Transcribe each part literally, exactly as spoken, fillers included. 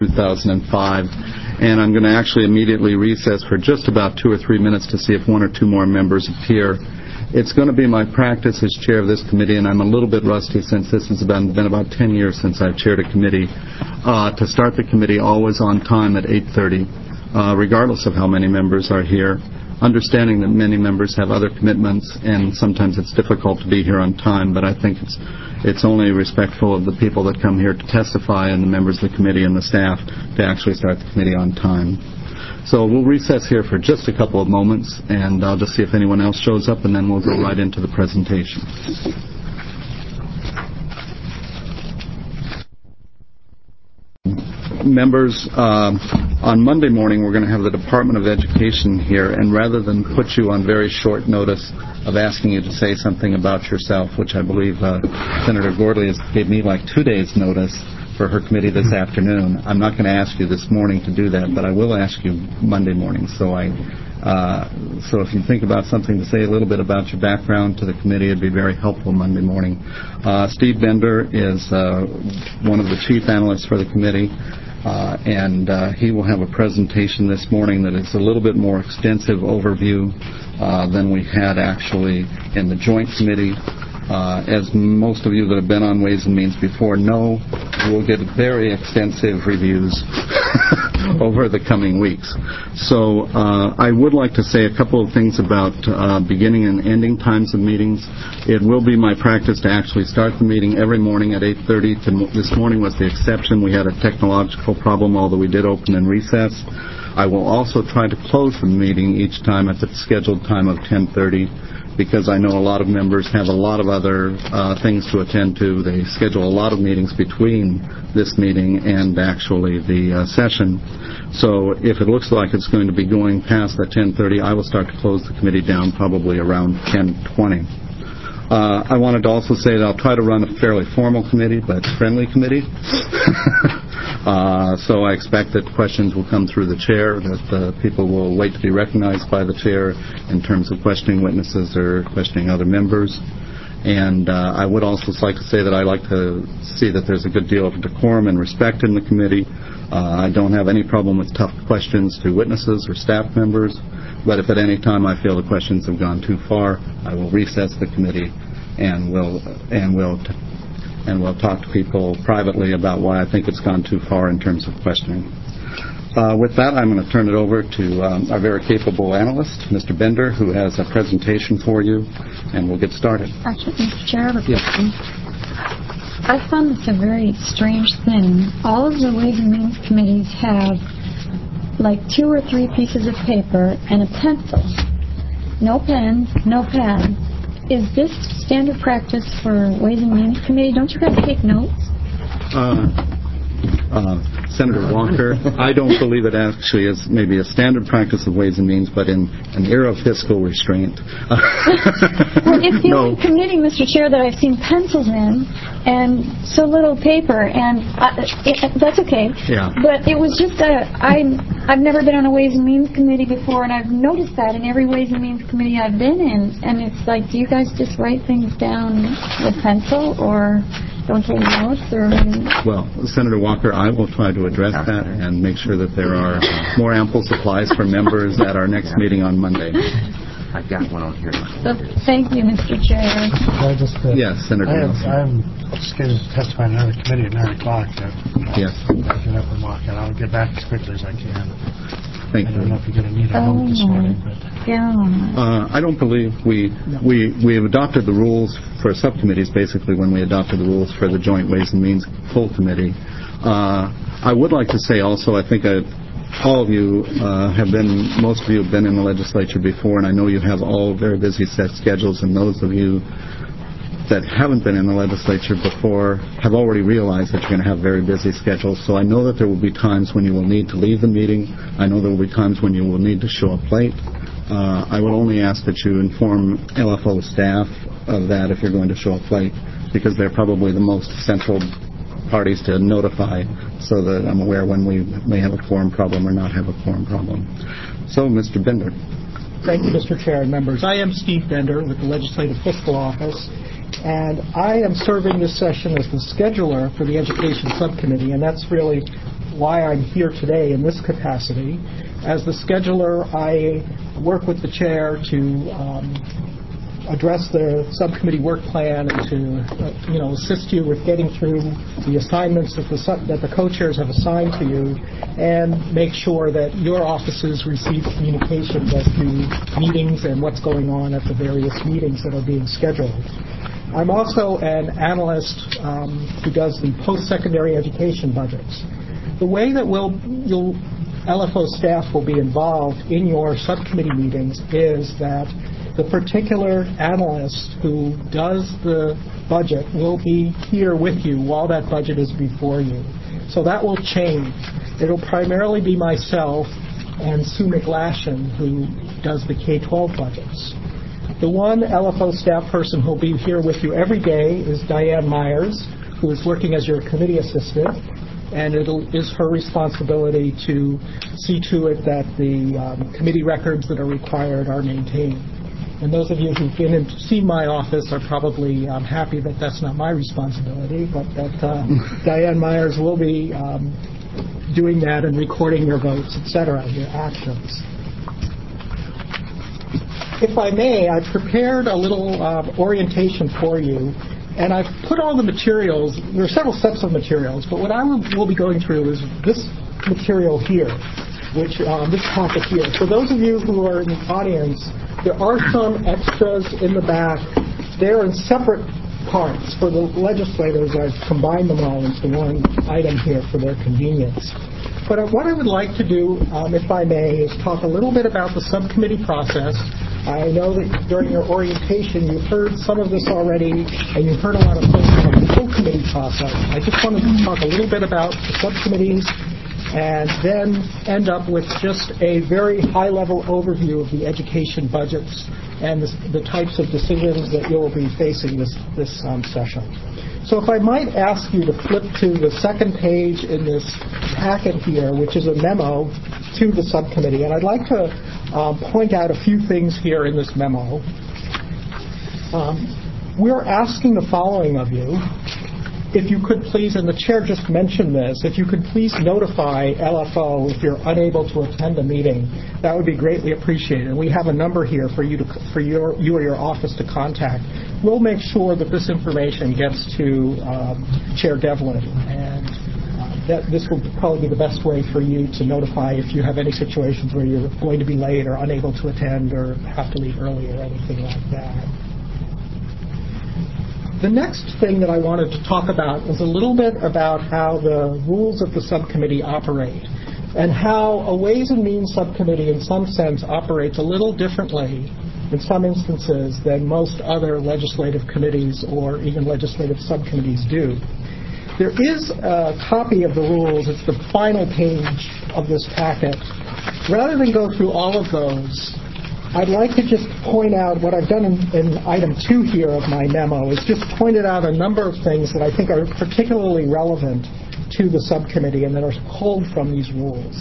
two thousand five, and I'm going to actually immediately recess for just about two or three minutes to see if one or two more members appear. It's going to be my practice as chair of this committee, and I'm a little bit rusty since this has been, been about ten years since I've chaired a committee, uh, to start the committee always on time at eight thirty, uh, regardless of how many members are here, understanding that many members have other commitments, and sometimes it's difficult to be here on time, but I think it's it's only respectful of the people that come here to testify and the members of the committee and the staff to actually start the committee on time. So we'll recess here for just a couple of moments, and I'll just see if anyone else shows up, and then we'll go right into the presentation. Members, uh, on Monday morning we're going to have the Department of Education here, and rather than put you on very short notice of asking you to say something about yourself, which I believe uh, Senator Gordley has gave me like two days' notice for her committee this afternoon, I'm not going to ask you this morning to do that, but I will ask you Monday morning. So I, uh, so if you think about something to say a little bit about your background to the committee, it'd be very helpful Monday morning. Uh, Steve Bender is uh, one of the chief analysts for the committee. Uh, and uh, he will have a presentation this morning that is a little bit more extensive overview uh, than we had actually in the Joint Committee. Uh, as most of you that have been on Ways and Means before know, we'll get very extensive reviews over the coming weeks. So uh, I would like to say a couple of things about uh, beginning and ending times of meetings. It will be my practice to actually start the meeting every morning at eight thirty. This morning was the exception. We had a technological problem, although we did open and recess. I will also try to close the meeting each time at the scheduled time of ten thirty. Because I know a lot of members have a lot of other uh, things to attend to. They schedule a lot of meetings between this meeting and actually the uh, session. So if it looks like it's going to be going past that ten thirty, I will start to close the committee down probably around ten twenty. Uh, I wanted to also say that I'll try to run a fairly formal committee, but friendly committee. uh, so I expect that questions will come through the chair, that uh, people will wait to be recognized by the chair in terms of questioning witnesses or questioning other members. And uh, I would also like to say that I like to see that there's a good deal of decorum and respect in the committee. Uh, I don't have any problem with tough questions to witnesses or staff members. But if at any time I feel the questions have gone too far, I will recess the committee and we'll and we'll t- and we'll talk to people privately about why I think it's gone too far in terms of questioning. Uh, with that, I'm going to turn it over to um, our very capable analyst, Mister Bender, who has a presentation for you, and we'll get started. Actually, Mister Chair, I have a yes. question. I found this a very strange thing. All of the Ways and Means committees have like two or three pieces of paper and a pencil. No pens, no pad. Is this standard practice for Ways and Means Committee? Don't you guys take notes? Uh, uh, Senator Walker, I don't believe it actually is maybe a standard practice of Ways and Means, but in an era of fiscal restraint. Well, it's the no. only committee, Mister Chair, that I've seen pencils in and so little paper, and I, it, that's okay. Yeah. But it was just a, I, I've never been on a Ways and Means committee before, and I've noticed that in every Ways and Means committee I've been in, and it's like, do you guys just write things down with pencil, or don't take notes, or? Well, Senator Walker, I will try to address that and make sure that there are more ample supplies for members at our next meeting on Monday. I've got one on here. So, thank you, Mister Chair. I just, uh, yes, Senator I have, Nelson. I'm scheduled to testify in another committee at nine o'clock. Uh, yes. I'll get up and walk, and I'll get back as quickly as I can. Thank I don't you. know if you're going to need a oh, note this morning. But yeah. Uh, I don't believe we, no. we we have adopted the rules for subcommittees basically when we adopted the rules for the Joint Ways and Means full committee. Uh, I would like to say also, I think I, all of you uh, have been, most of you have been in the legislature before, and I know you have all very busy set schedules, and those of you that haven't been in the legislature before have already realized that you're going to have very busy schedules. So I know that there will be times when you will need to leave the meeting. I know there will be times when you will need to show up late. Uh, I would only ask that you inform L F O staff of that if you're going to show up late, because they're probably the most central parties to notify, so that I'm aware when we may have a quorum problem or not have a quorum problem. So, Mister Bender. Thank you, Mister Chair and members. I am Steve Bender with the Legislative Fiscal Office, and I am serving this session as the scheduler for the Education Subcommittee, and that's really why I'm here today in this capacity. As the scheduler, I work with the chair to um, address the subcommittee work plan and to, uh, you know, assist you with getting through the assignments that the sub- that the co-chairs have assigned to you, and make sure that your offices receive communications as to meetings and what's going on at the various meetings that are being scheduled. I'm also an analyst um, who does the post-secondary education budgets. The way that we'll, you'll, L F O staff will be involved in your subcommittee meetings is that the particular analyst who does the budget will be here with you while that budget is before you. So that will change. It'll primarily be myself and Sue McLashin who does the K twelve budgets. The one L F O staff person who will be here with you every day is Diane Myers, who is working as your committee assistant, and it is her responsibility to see to it that the um, committee records that are required are maintained. And those of you who've been in to see my office are probably um, happy that that's not my responsibility, but that uh, Diane Myers will be um, doing that and recording your votes, et cetera, your actions. If I may, I've prepared a little uh, orientation for you, and I've put all the materials. There are several sets of materials, but what I will, will be going through is this material here, which um, this packet here. For those of you who are in the audience, there are some extras in the back. They're in separate parts. For the legislators, I've combined them all into one item here for their convenience. But what I would like to do, um, if I may, is talk a little bit about the subcommittee process. I know that during your orientation you've heard some of this already, and you've heard a lot of things about the full committee process. I just wanted to talk a little bit about the subcommittees and then end up with just a very high-level overview of the education budgets and the, the types of decisions that you'll be facing this, this um, session. So if I might ask you to flip to the second page in this packet here, which is a memo to the subcommittee, and I'd like to um, point out a few things here in this memo. Um, we're asking the following of you. If you could please, and the chair just mentioned this, if you could please notify L F O if you're unable to attend a meeting, that would be greatly appreciated. And we have a number here for you to, for your, you or your office to contact. We'll make sure that this information gets to um, Chair Devlin, and uh, that this will probably be the best way for you to notify if you have any situations where you're going to be late or unable to attend or have to leave early or anything like that. The next thing that I wanted to talk about is a little bit about how the rules of the subcommittee operate and how a Ways and Means subcommittee in some sense operates a little differently in some instances than most other legislative committees or even legislative subcommittees do. There is a copy of the rules. It's the final page of this packet. Rather than go through all of those, I'd like to just point out what I've done in, in item two here of my memo is just pointed out a number of things that I think are particularly relevant to the subcommittee and that are pulled from these rules.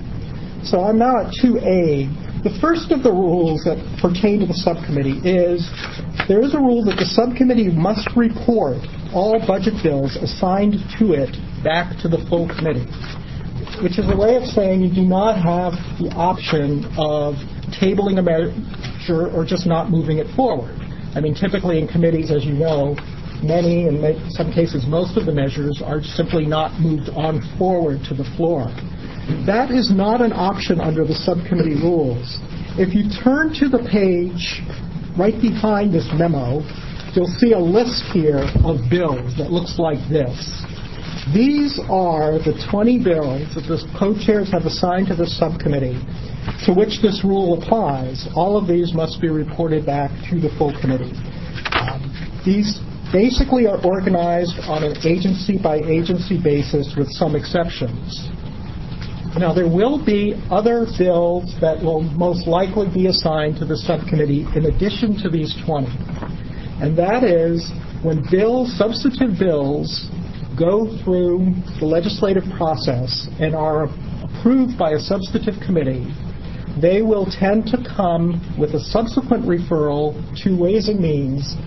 So I'm now at two A. The first of the rules that pertain to the subcommittee is there is a rule that the subcommittee must report all budget bills assigned to it back to the full committee, which is a way of saying you do not have the option of tabling a measure or just not moving it forward. I mean, typically in committees, as you know, many, and in some cases most of the measures are simply not moved on forward to the floor. That is not an option under the subcommittee rules. If you turn to the page right behind this memo, you'll see a list here of bills that looks like this. These are the twenty bills that the co-chairs have assigned to the subcommittee to which this rule applies. All of these must be reported back to the full committee. Um, these basically are organized on an agency-by-agency basis with some exceptions. Now, there will be other bills that will most likely be assigned to the subcommittee in addition to these twenty. And that is when bills, substantive bills, go through the legislative process and are approved by a substantive committee, they will tend to come with a subsequent referral to Ways and Means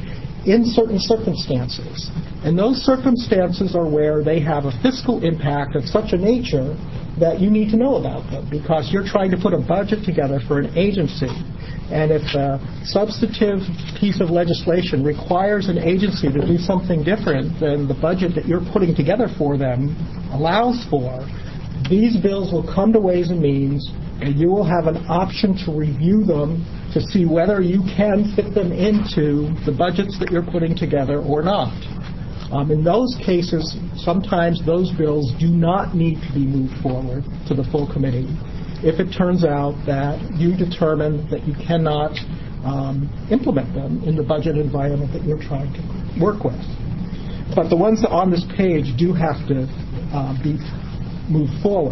in certain circumstances. And those circumstances are where they have a fiscal impact of such a nature that you need to know about them, because you're trying to put a budget together for an agency. And if a substantive piece of legislation requires an agency to do something different than the budget that you're putting together for them allows for, these bills will come to Ways and Means, and you will have an option to review them to see whether you can fit them into the budgets that you're putting together or not. Um, in those cases, sometimes those bills do not need to be moved forward to the full committee if it turns out that you determine that you cannot um, implement them in the budget environment that you're trying to work with. But the ones that on this page do have to uh, be moved forward.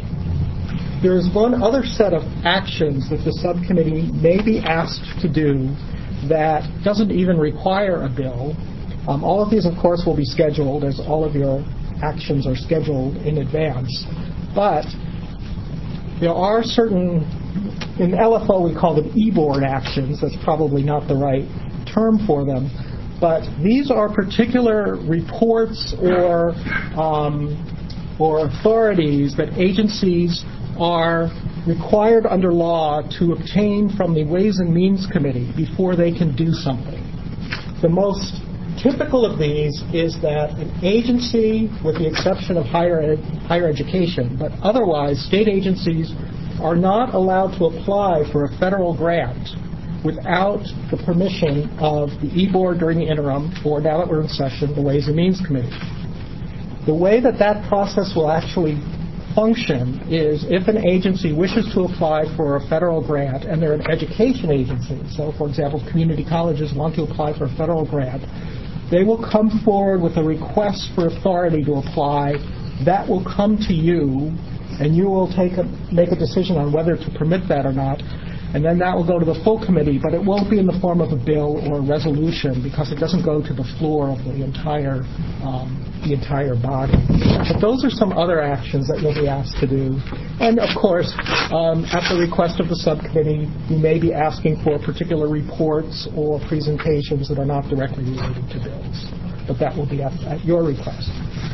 There is one other set of actions that the subcommittee may be asked to do that doesn't even require a bill. Um, all of these, of course, will be scheduled, as all of your actions are scheduled in advance. But there are certain, in L F O we call them e-board actions. That's probably not the right term for them. But these are particular reports or um, or authorities that agencies are required under law to obtain from the Ways and Means Committee before they can do something. The most typical of these is that an agency, with the exception of higher ed, higher education, but otherwise state agencies are not allowed to apply for a federal grant without the permission of the e-board during the interim, or now that we're in session, the Ways and Means Committee. The way that that process will actually function is if an agency wishes to apply for a federal grant, and they're an education agency, so for example, community colleges want to apply for a federal grant, they will come forward with a request for authority to apply. That will come to you, and you will take a, make a decision on whether to permit that or not. And then that will go to the full committee, but it won't be in the form of a bill or a resolution because it doesn't go to the floor of the entire um, the entire body. But those are some other actions that you'll be asked to do. And of course, um, at the request of the subcommittee, you may be asking for particular reports or presentations that are not directly related to bills. But that will be at, at your request.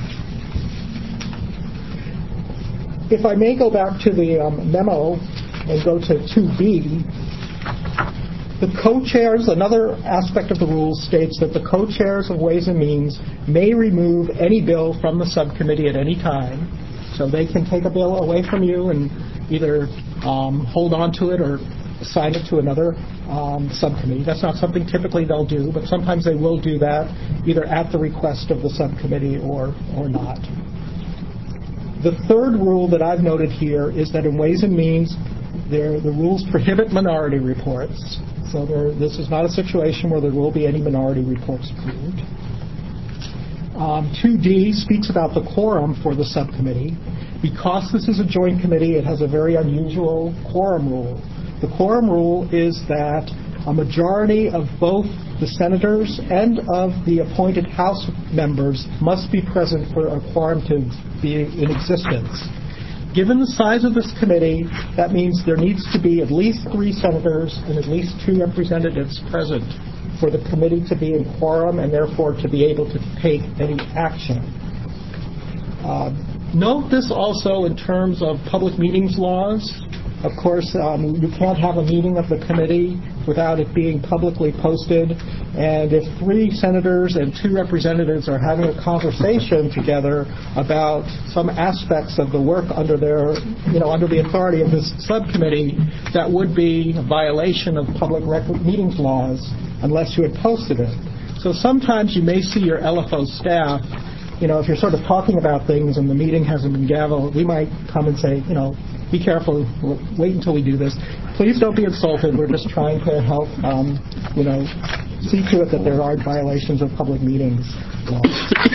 If I may go back to the um, memo and go to two B, the co-chairs, another aspect of the rules states that the co-chairs of Ways and Means may remove any bill from the subcommittee at any time. So they can take a bill away from you and either um, hold on to it or assign it to another um, subcommittee. That's not something typically they'll do, but sometimes they will do that either at the request of the subcommittee or, or not. The third rule that I've noted here is that in Ways and Means, there, the rules prohibit minority reports. So there, this is not a situation where there will be any minority reports approved. Um, two D speaks about the quorum for the subcommittee. Because this is a joint committee, it has a very unusual quorum rule. The quorum rule is that a majority of both the senators and of the appointed House members must be present for a quorum to be in existence. Given the size of this committee, that means there needs to be at least three senators and at least two representatives present for the committee to be in quorum and therefore to be able to take any action. Uh, note this also in terms of public meetings laws. Of course, um, you can't have a meeting of the committee without it being publicly posted. And if three senators and two representatives are having a conversation together about some aspects of the work under their, you know, under the authority of this subcommittee, that would be a violation of public record meetings laws unless you had posted it. So sometimes you may see your L F O staff, you know, if you're sort of talking about things and the meeting hasn't been gaveled, we might come and say, you know, be careful, wait until we do this. Please don't be insulted. We're just trying to help, um, you know, see to it that there aren't violations of public meetings laws.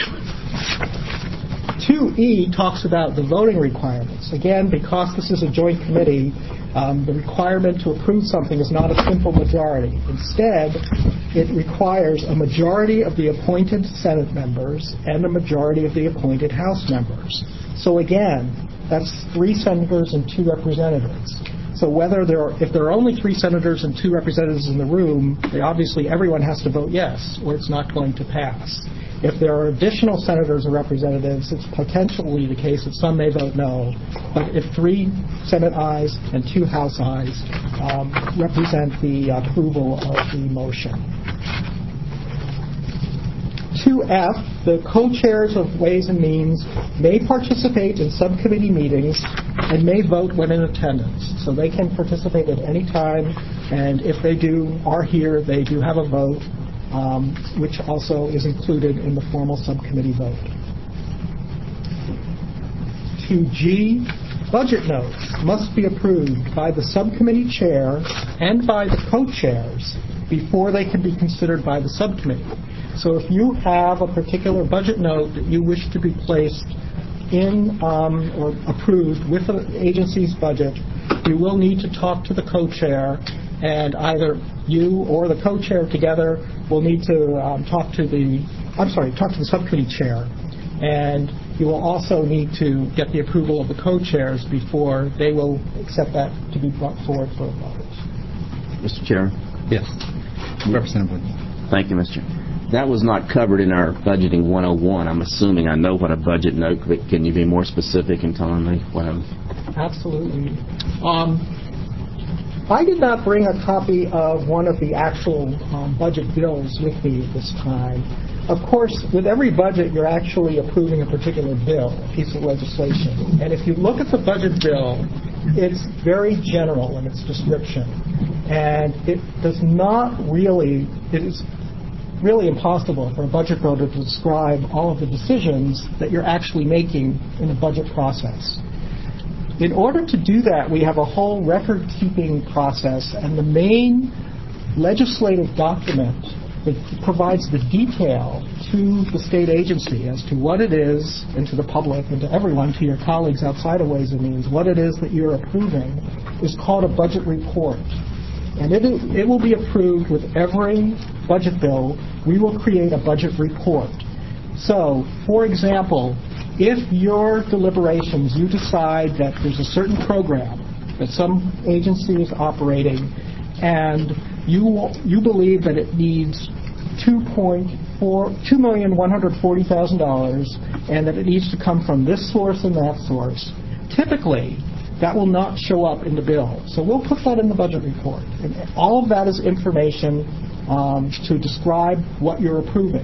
two E talks about the voting requirements. Again, because this is a joint committee, um, the requirement to approve something is not a simple majority. Instead, it requires a majority of the appointed Senate members and a majority of the appointed House members. So again, that's three senators and two representatives. So whether there are, if there are only three senators and two representatives in the room, they obviously everyone has to vote yes, or it's not going to pass. If there are additional senators or representatives, it's potentially the case that some may vote no. But if three Senate ayes and two House ayes um, represent the approval of the motion. two F, the co-chairs of Ways and Means may participate in subcommittee meetings and may vote when in attendance. So they can participate at any time, and if they do, are here, they do have a vote, um, which also is included in the formal subcommittee vote. two G, budget notes must be approved by the subcommittee chair and by the co-chairs before they can be considered by the subcommittee. So if you have a particular budget note that you wish to be placed in um, or approved with the agency's budget, you will need to talk to the co-chair, and either you or the co-chair together will need to um, talk to the, I'm sorry, talk to the subcommittee chair, and you will also need to get the approval of the co-chairs before they will accept that to be brought forward for a vote. Mister Chair. Yes. Representative. Thank you, Mister That was not covered in our Budgeting one oh one. I'm assuming I know what a budget note, but can you be more specific in telling me what I'm... Absolutely. Um, I did not bring a copy of one of the actual um, budget bills with me this time. Of course, with every budget, you're actually approving a particular bill, a piece of legislation. And if you look at the budget bill, it's very general in its description. And it does not really, it is really impossible for a budget bill to describe all of the decisions that you're actually making in the budget process. In order to do that, we have a whole record-keeping process, and the main legislative document that provides the detail to the state agency as to what it is, and to the public, and to everyone, to your colleagues outside of Ways and Means, what it is that you're approving, is called a budget report. And it, it will be approved with every budget bill. We will create a budget report. So, for example, if your deliberations, you decide that there's a certain program that some agency is operating, and you you believe that it needs two million one hundred forty thousand dollars, and that it needs to come from this source and that source, typically that will not show up in the bill. So we'll put that in the budget report. And all of that is information um, to describe what you're approving.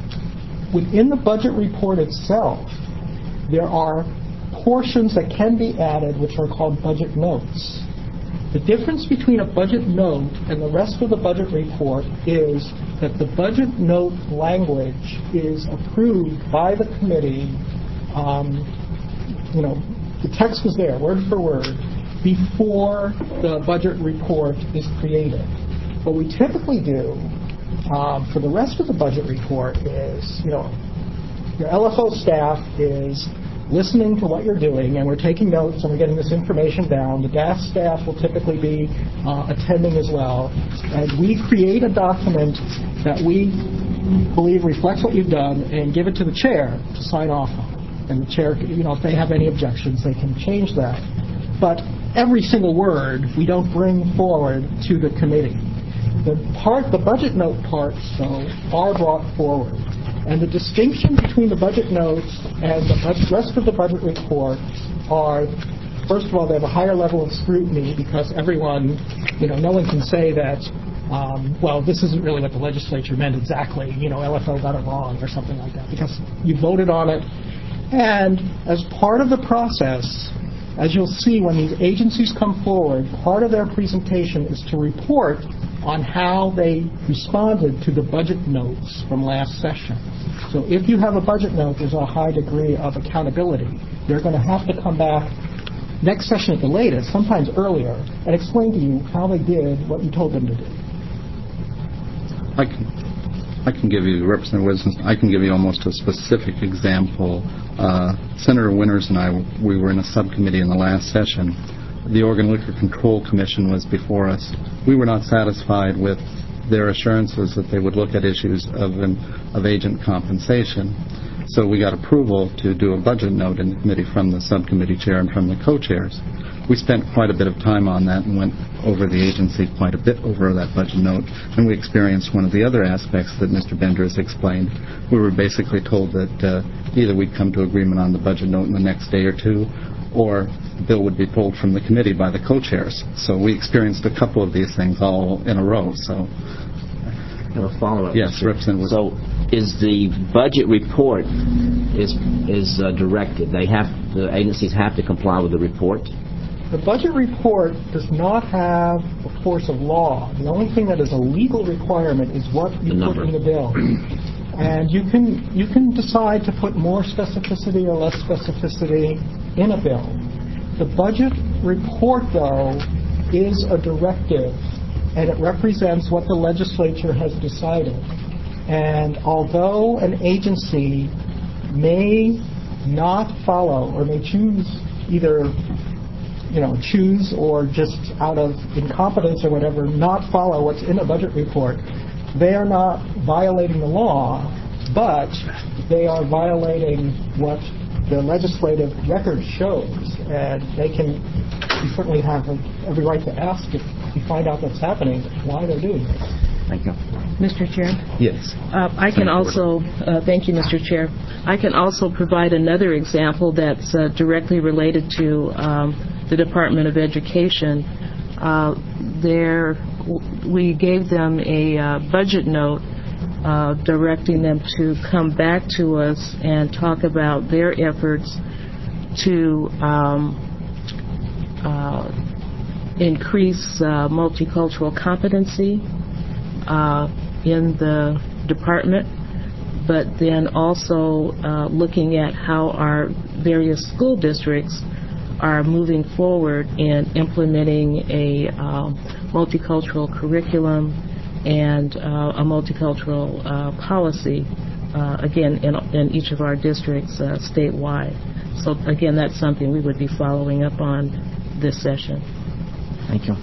Within the budget report itself, there are portions that can be added which are called budget notes. The difference between a budget note and the rest of the budget report is that the budget note language is approved by the committee, um, you know, the text is there, word for word, before the budget report is created. What we typically do um, for the rest of the budget report is, you know, your L F O staff is listening to what you're doing, and we're taking notes and we're getting this information down. The D A S staff will typically be uh, attending as well. And we create a document that we believe reflects what you've done and give it to the chair to sign off on. And the chair, you know, if they have any objections, they can change that. But every single word we don't bring forward to the committee. The part, the budget note parts, though, are brought forward. And the distinction between the budget notes and the rest of the budget report are, first of all, they have a higher level of scrutiny because everyone, you know, no one can say that, um, well, this isn't really what the legislature meant exactly, you know, L F O got it wrong or something like that, because you voted on it. And as part of the process, as you'll see when these agencies come forward, part of their presentation is to report on how they responded to the budget notes from last session. So if you have a budget note, there's a high degree of accountability. They're going to have to come back next session at the latest, sometimes earlier, and explain to you how they did what you told them to do. I can, I can give you, Representative Wilson, I can give you almost a specific example. Uh, Senator Winters and I, we were in a subcommittee in the last session. The Oregon Liquor Control Commission was before us. We were not satisfied with their assurances that they would look at issues of, an, of agent compensation. So we got approval to do a budget note in the committee from the subcommittee chair and from the co-chairs. we spent quite a bit of time on that and went over the agency quite a bit over that budget note. And we experienced one of the other aspects that Mister Bender has explained. We were basically told that uh, either we'd come to agreement on the budget note in the next day or two, or the bill would be pulled from the committee by the co-chairs. So we experienced a couple of these things all in a row. So, I have a follow-up. yes, Representative. So, is the budget report is is uh, directed? They have the agencies have to comply with the report. The budget report does not have the force of law. The only thing that is a legal requirement is what you The put number. in the bill. And you can you can decide to put more specificity or less specificity in a bill. The budget report, though, is a directive, and it represents what the legislature has decided. And although an agency may not follow or may choose either you know, choose or just out of incompetence or whatever, not follow what's in a budget report, they are not violating the law, but they are violating what the legislative record shows, and they can you certainly have every right to ask if you find out what's happening, why they're doing it. Thank you. Mister Chair? Yes. Uh, I can also, uh, thank you, Mister Chair. I can also provide another example that's uh, directly related to um, the Department of Education. Uh, there, we gave them a uh, budget note uh, directing them to come back to us and talk about their efforts to um, uh, increase uh, multicultural competency uh, in the department, but then also uh, looking at how our various school districts are moving forward in implementing a um, multicultural curriculum and uh, a multicultural uh, policy, uh, again, in, in each of our districts uh, statewide. So, again, that's something we would be following up on this session. Thank you.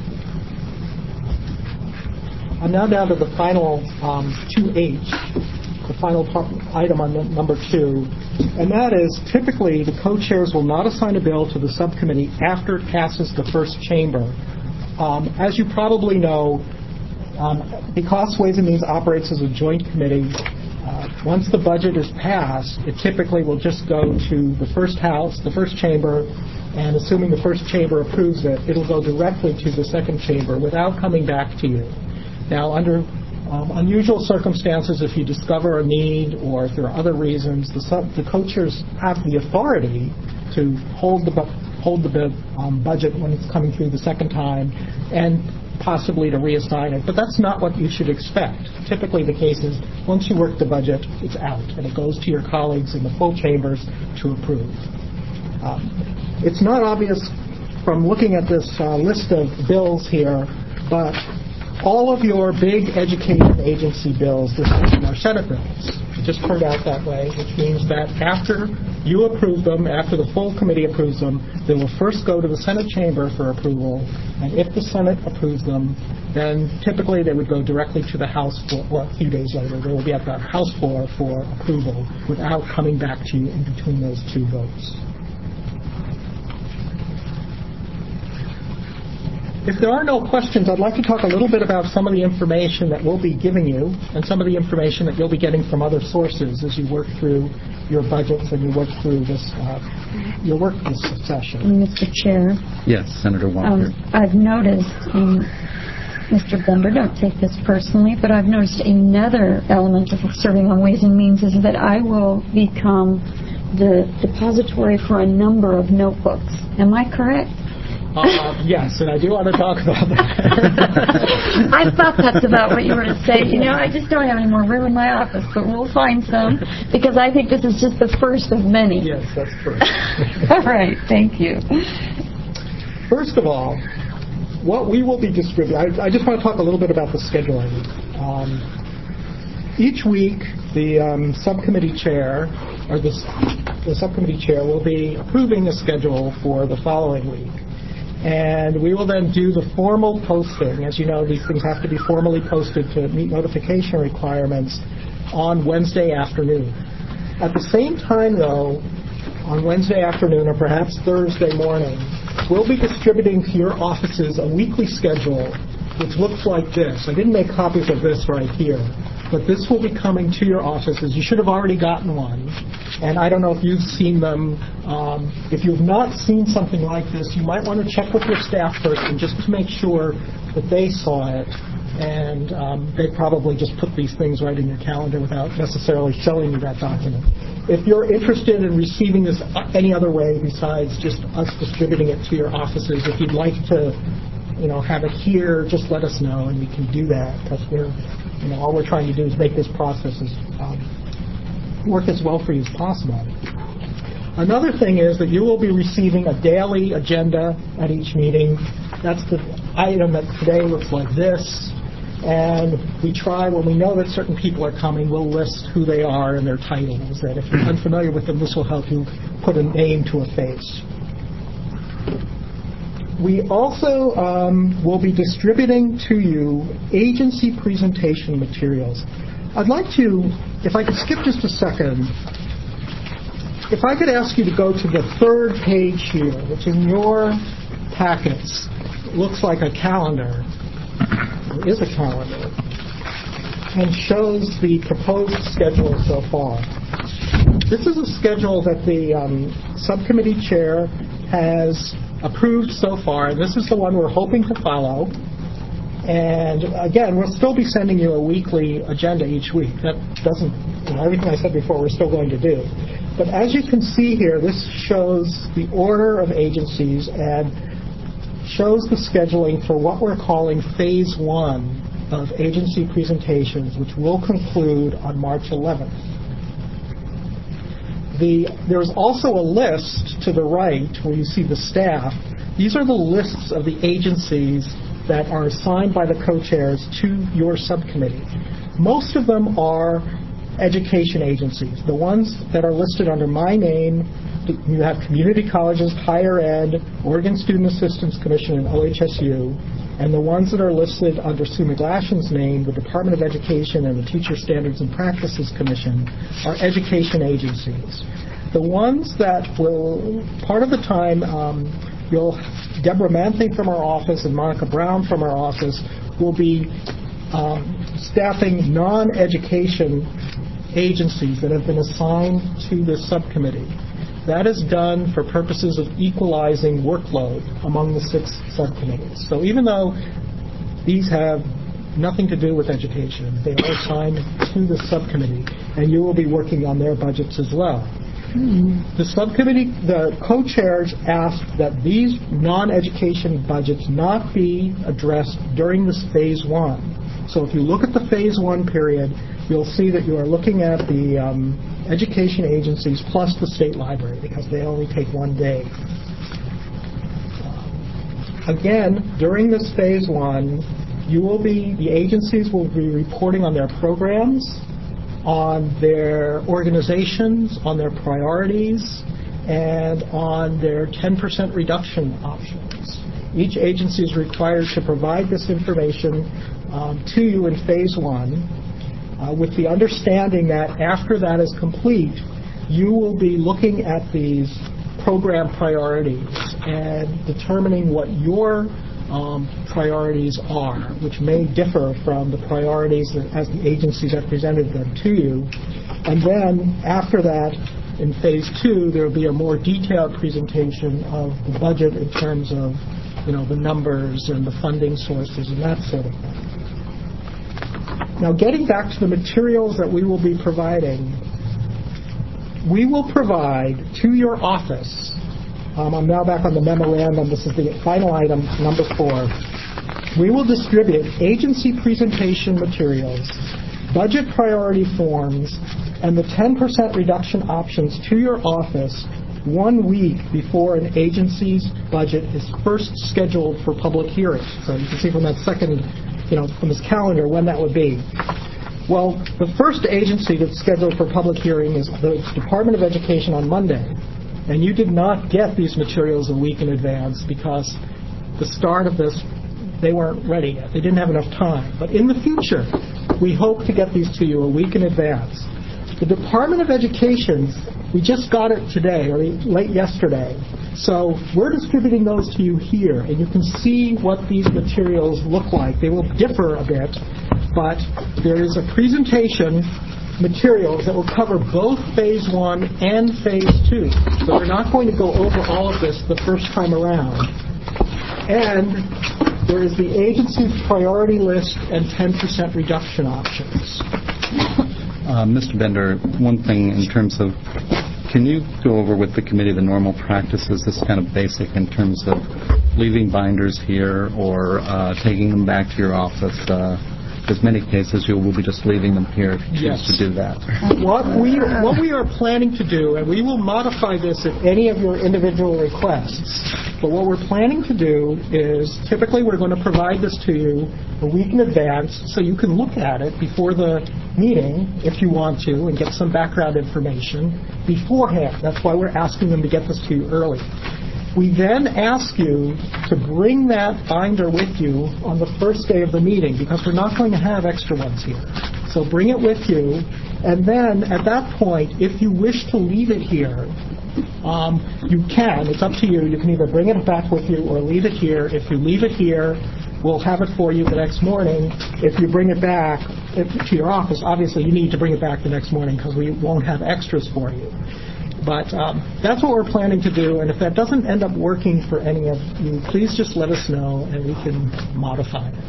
I'm now down to the final um, two H, the final part, item on n- number two, and that is typically the co-chairs will not assign a bill to the subcommittee after it passes the first chamber. Um, as you probably know, um, because Ways and Means operates as a joint committee, uh, once the budget is passed, it typically will just go to the first house, the first chamber, and assuming the first chamber approves it, it'll go directly to the second chamber without coming back to you. Now, under um, unusual circumstances, if you discover a need or if there are other reasons, the, sub, the co-chairs have the authority to hold the bu- hold the um, budget when it's coming through the second time and possibly to reassign it. But that's not what you should expect. Typically, the case is once you work the budget, it's out and it goes to your colleagues in the full chambers to approve. Um, it's not obvious from looking at this uh, list of bills here, but all of your big education agency bills this season are Senate bills. It just turned out that way, which means that after you approve them, after the full committee approves them, they will first go to the Senate chamber for approval, and if the Senate approves them, then typically they would go directly to the House floor, or a few days later, they will be at the House floor for approval without coming back to you in between those two votes. If there are no questions, I'd like to talk a little bit about some of the information that we'll be giving you and some of the information that you'll be getting from other sources as you work through your budgets and you work through this, uh, your work this session. Mister Chair, Yes, Senator um, Walker. I've noticed, um, Mister Bender, don't take this personally, but I've noticed another element of serving on Ways and Means is that I will become the depository for a number of notebooks. Am I correct? Uh, yes, and I do want to talk about that. I thought that's about what you were to say. You know, I just don't have any more room in my office, but we'll find some because I think this is just the first of many. Yes, that's correct. All right, thank you. First of all, what we will be distributing, I, I just want to talk a little bit about the scheduling. Um, each week, the um, subcommittee chair, or the, the subcommittee chair, will be approving the schedule for the following week. And we will then do the formal posting. As you know, these things have to be formally posted to meet notification requirements on Wednesday afternoon. At the same time, though, on Wednesday afternoon or perhaps Thursday morning, we'll be distributing to your offices a weekly schedule which looks like this. I didn't make copies of this right here, but this will be coming to your offices. You should have already gotten one, and I don't know if you've seen them. Um, if you've not seen something like this, you might want to check with your staff person just to make sure that they saw it, and um, they probably just put these things right in your calendar without necessarily showing you that document. If you're interested in receiving this any other way besides just us distributing it to your offices, if you'd like to, you know, have it here, just let us know, and we can do that, because we're, you know, all we're trying to do is make this process as, um, work as well for you as possible. Another thing is that you will be receiving a daily agenda at each meeting. That's the item that today looks like this. And we try, when we know that certain people are coming, we'll list who they are and their titles. And if you're unfamiliar with them, this will help you put a name to a face. We also um, will be distributing to you agency presentation materials. I'd like to, if I could skip just a second, if I could ask you to go to the third page here, which in your packets looks like a calendar, or is a calendar, and shows the proposed schedule so far. This is a schedule that the um, subcommittee chair has approved so far, and this is the one we're hoping to follow. And again, we'll still be sending you a weekly agenda each week. That doesn't, you know, everything I said before we're still going to do. But as you can see here, this shows the order of agencies and shows the scheduling for what we're calling phase one of agency presentations, which will conclude on March eleventh. The, there's also a list to the right where you see the staff. These are the lists of the agencies that are assigned by the co-chairs to your subcommittee. Most of them are education agencies. The ones that are listed under my name, you have community colleges, higher ed, Oregon Student Assistance Commission, and O H S U. And the ones that are listed under Sue McGlashan's name, the Department of Education and the Teacher Standards and Practices Commission, are education agencies. The ones that will, part of the time, um, you'll, Deborah Manthe from our office and Monica Brown from our office will be um, staffing non-education agencies that have been assigned to this subcommittee. That is done for purposes of equalizing workload among the six subcommittees. So even though these have nothing to do with education, they are assigned to the subcommittee, and you will be working on their budgets as well. The subcommittee, the co-chairs asked that these non-education budgets not be addressed during this phase one. So if you look at the phase one period, you'll see that you are looking at the um, education agencies plus the state library, because they only take one day. Again, during this phase one, you will be, the agencies will be reporting on their programs, on their organizations, on their priorities, and on their ten percent reduction options. Each agency is required to provide this information um, to you in phase one, uh, with the understanding that after that is complete, you will be looking at these program priorities and determining what your Um, priorities are, which may differ from the priorities that, as the agencies have presented them to you. And then after that, in phase two, there will be a more detailed presentation of the budget in terms of, you know, the numbers and the funding sources and that sort of thing. Now, getting back to the materials that we will be providing, we will provide to your office. Um, I'm now back on the memorandum. This is the final item, number four. We will distribute agency presentation materials, budget priority forms, and the ten percent reduction options to your office one week before an agency's budget is first scheduled for public hearing. So you can see from that second, you know, from this calendar when that would be. Well, the first agency that's scheduled for public hearing is the Department of Education on Monday. And you did not get these materials a week in advance because the start of this, they weren't ready yet. They didn't have enough time. But in the future, we hope to get these to you a week in advance. The Department of Education, we just got it today, or late yesterday. So we're distributing those to you here, and you can see what these materials look like. They will differ a bit, but there is a presentation materials that will cover both phase one and phase two. So we're not going to go over all of this the first time around. And there is the agency's priority list and ten percent reduction options. Uh, Mister Bender, one thing in terms of, can you go over with the committee the normal practices? This is kind of basic in terms of leaving binders here or uh, taking them back to your office. Uh, There's many cases you will be just leaving them here if you choose Yes. to do that. What we, what we are planning to do, and we will modify this at any of your individual requests, but what we're planning to do is typically we're going to provide this to you a week in advance so you can look at it before the meeting if you want to and get some background information beforehand. That's why we're asking them to get this to you early. We then ask you to bring that binder with you on the first day of the meeting because we're not going to have extra ones here. So bring it with you, and then at that point, if you wish to leave it here, um, you can. It's up to you. You can either bring it back with you or leave it here. If you leave it here, we'll have it for you the next morning. If you bring it back if, to your office, obviously you need to bring it back the next morning because we won't have extras for you. But um, that's what we're planning to do, and if that doesn't end up working for any of you, please just let us know, and we can modify it.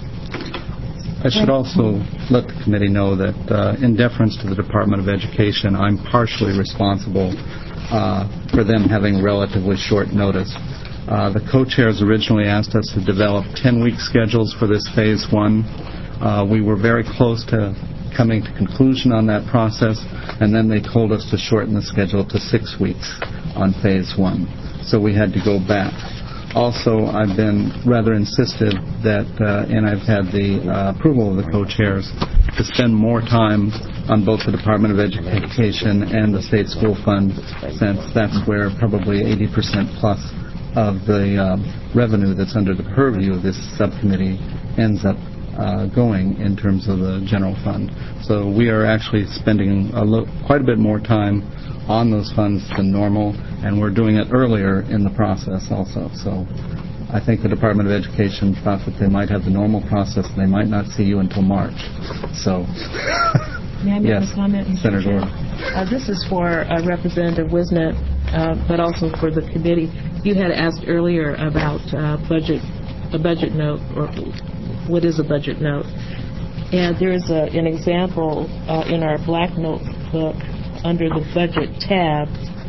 I should also let the committee know that uh, in deference to the Department of Education, I'm partially responsible uh, for them having relatively short notice. Uh, the co-chairs originally asked us to develop ten-week schedules for this phase one. Uh, we were very close to coming to conclusion on that process, and then they told us to shorten the schedule to six weeks on phase one. So we had to go back. Also, I've been rather insistent that, uh, and I've had the uh, approval of the co-chairs, to spend more time on both the Department of Education and the State School Fund, since that's where probably eighty percent plus of the uh, revenue that's under the purview of this subcommittee ends up Uh, going in terms of the general fund. So we are actually spending a lo- quite a bit more time on those funds than normal, and we're doing it earlier in the process also. So I think the Department of Education thought that they might have the normal process and they might not see you until March. So, May I make yes, a comment? Senator. Uh, this is for uh, Representative Wisnet, uh, but also for the committee. You had asked earlier about uh, budget, a budget note, or what is a budget note? And there's a, an example uh, in our black notebook under the budget tab,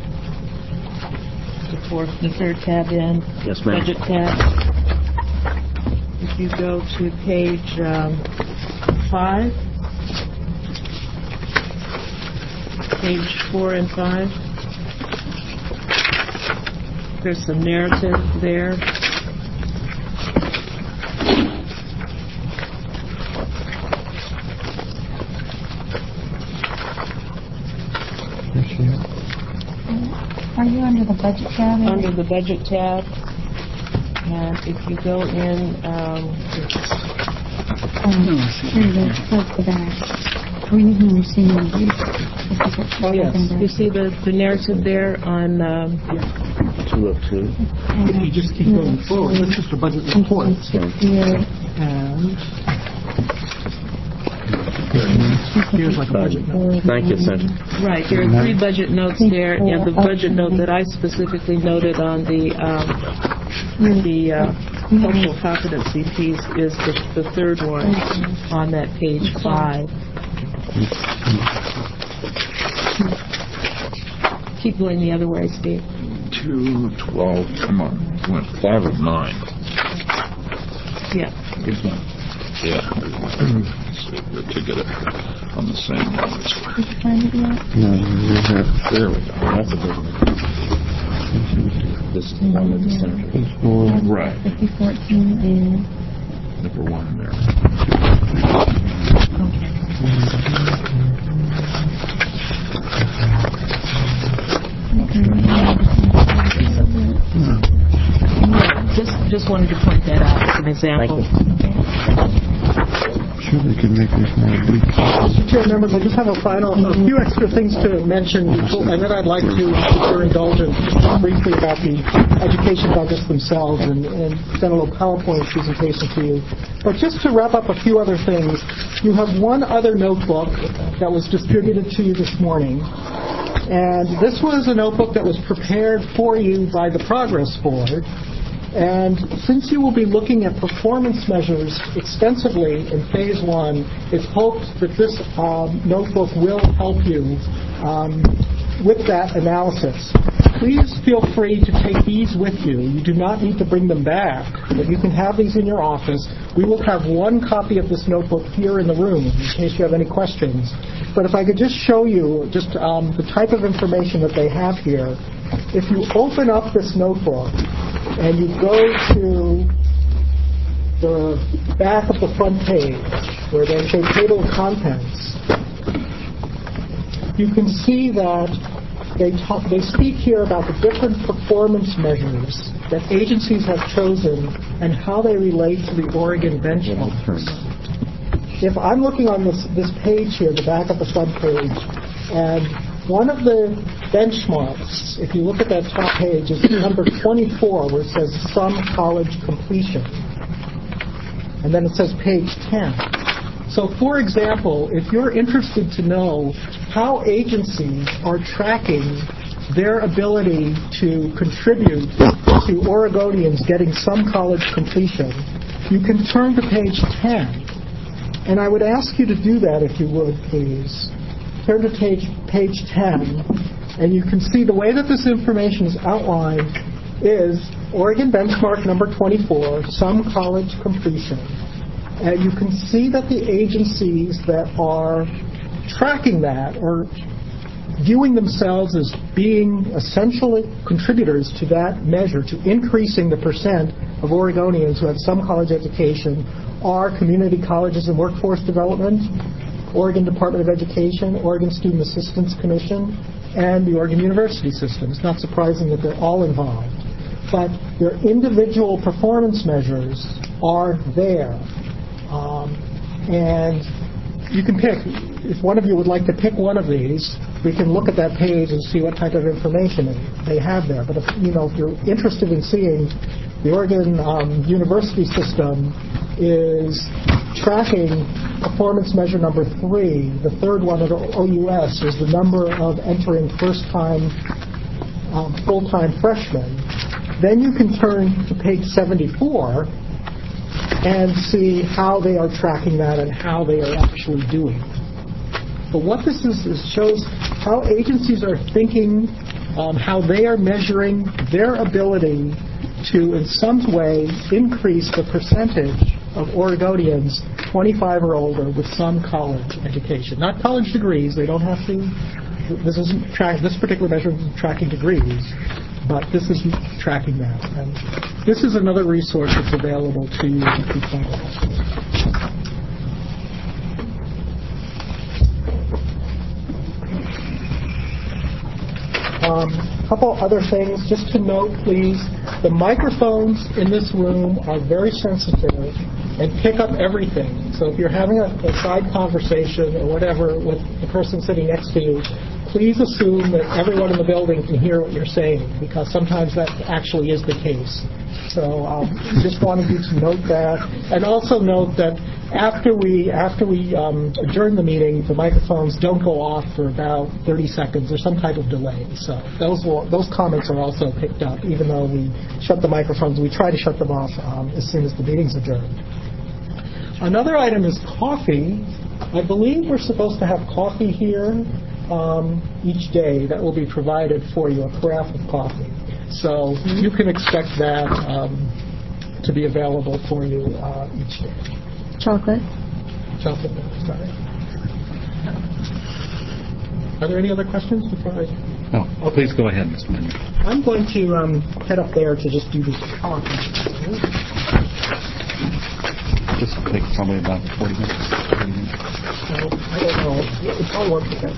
the fourth, the third tab in, Yes, ma'am. budget tab. If you go to page um, five, page four and five, there's some narrative there. Are you under the budget tab? Under the budget tab, and if you go in, um, Um, here it is. Towards the back. Reason receiving these. oh yes, you see the, the narrative there on um, two oh two. If you just keep going forward, this is the budget report. And here's like a budget note. Thank you, Senator. right. There are three budget notes there, and the budget note that I specifically noted on the um, the uh, cultural competency piece is the, the third one on that page five. Keep going the other way, Steve. Two, twelve, come on, went five of nine. Yeah. Yeah. Let's see, we're to get it on the same one. Did you find it yet? No, we have, There we go. that's a big one. This is the one with the senator. Right. fifty fourteen is... Number one there. Just just wanted to point that out as an example. Thank you. Sure, they can make this more brief. Mister Chair, members, I just have a final, a few extra things to mention, before, and then I'd like to, with your indulgence, just briefly about the education budgets themselves and, and present a little PowerPoint presentation to you. But just to wrap up a few other things, you have one other notebook that was distributed to you this morning. And this was a notebook that was prepared for you by the Progress Board. And since you will be looking at performance measures extensively in Phase one, it's hoped that this um, notebook will help you um, with that analysis. Please feel free to take these with you. You do not need to bring them back, but you can have these in your office. We will have one copy of this notebook here in the room in case you have any questions. But if I could just show you just um, the type of information that they have here. If you open up this notebook and you go to the back of the front page where they say table of contents, you can see that they talk, they speak here about the different performance measures that agencies have chosen and how they relate to the Oregon benchmarks. If I'm looking on this, this page here, the back of the front page, and one of the benchmarks, if you look at that top page, is number twenty-four, where it says some college completion. And then it says page ten. So, for example, if you're interested to know how agencies are tracking their ability to contribute to Oregonians getting some college completion, you can turn to page ten. And I would ask you to do that if you would, please. Turn to page, page ten, and you can see the way that this information is outlined is Oregon benchmark number twenty-four, some college completion. And you can see that the agencies that are tracking that or viewing themselves as being essential contributors to that measure, to increasing the percent of Oregonians who have some college education, are community colleges and workforce development, Oregon Department of Education, Oregon Student Assistance Commission, and the Oregon University System. It's not surprising that they're all involved. But their individual performance measures are there. Um, and you can pick, if one of you would like to pick one of these, we can look at that page and see what type of information they have there. But if, you know, if you're interested in seeing the Oregon um, University System is tracking performance measure number three. The third one at O U S is the number of entering first-time, um, full-time freshmen. Then you can turn to page seventy-four and see how they are tracking that and how they are actually doing. But what this is, is shows how agencies are thinking, um, how they are measuring their ability to, in some way, increase the percentage of Oregonians twenty-five or older with some college education. Not college degrees. They don't have to. This isn't track. This particular measure isn't tracking degrees, but this is tracking that. And this is another resource that's available to you. A um, couple other things, just to note, please. The microphones in this room are very sensitive and pick up everything. So if you're having a, a side conversation or whatever with the person sitting next to you, please assume that everyone in the building can hear what you're saying, because sometimes that actually is the case. So um, just wanted you to note that, and also note that after we after we um, adjourn the meeting, the microphones don't go off for about thirty seconds or some type of delay. So those will, those comments are also picked up, even though we shut the microphones. We try to shut them off um, as soon as the meeting's adjourned. Another item is coffee. I believe we're supposed to have coffee here um, each day that will be provided for you, a carafe of coffee. So you can expect that um, to be available for you uh, each day. Chocolate. Chocolate, sorry. Are there any other questions before I... No, oh, please go ahead, Mister Mender. I'm going to um, head up there to just do this talk. This will take probably about forty minutes. forty minutes. So, I don't know. It's all work okay.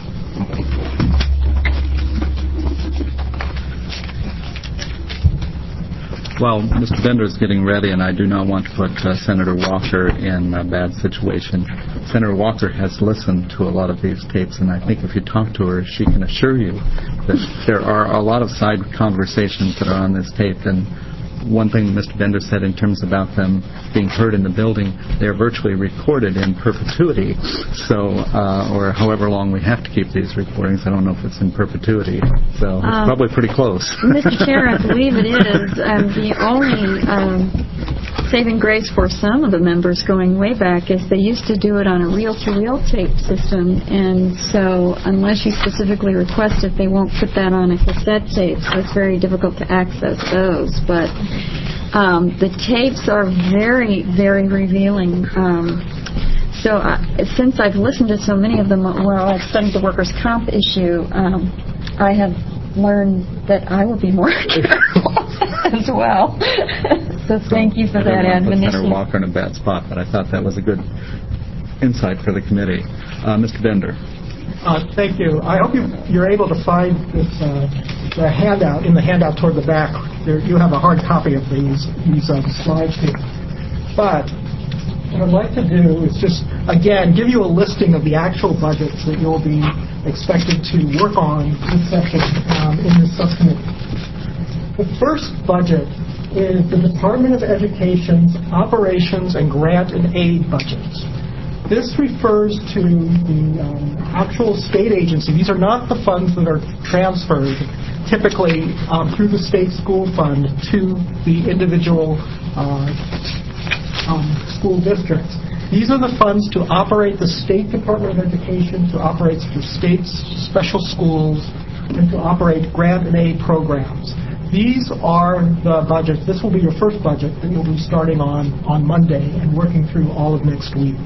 While Mister Bender is getting ready, and I do not want to put uh, Senator Walker in a bad situation, Senator Walker has listened to a lot of these tapes, and I think if you talk to her, she can assure you that there are a lot of side conversations that are on this tape. And one thing Mister Bender said in terms about them being heard in the building, they're virtually recorded in perpetuity. So, uh, or however long we have to keep these recordings. I don't know if it's in perpetuity. So it's Um, probably pretty close. Mister Chair, I believe it is. Um, the only um, saving grace for some of the members going way back is they used to do it on a reel-to-reel tape system, and so unless you specifically request it, they won't put that on a cassette tape, so it's very difficult to access those. But um, the tapes are very, very revealing. Um, so uh, since I've listened to so many of them, well, I've studied the workers' comp issue, um, I have learned that I will be more careful as well. So thank you for that I don't want to put admonition. Senator Walker in a bad spot, but I thought that was a good insight for the committee. Uh, Mister Bender. Uh, thank you. I hope you, you're able to find this uh, the handout, in the handout toward the back. There, you have a hard copy of these, these uh, slides here. But what I'd like to do is just, again, give you a listing of the actual budgets that you'll be expected to work on this session um, in this subcommittee. The first budget is the Department of Education's operations and grant and aid budgets. This refers to the um, actual state agency. These are not the funds that are transferred typically um, through the state school fund to the individual uh, um, school districts. These are the funds to operate the State Department of Education, to operate the state's special schools, and to operate grant and aid programs. These are the budgets. This will be your first budget that you'll be starting on on Monday and working through all of next week.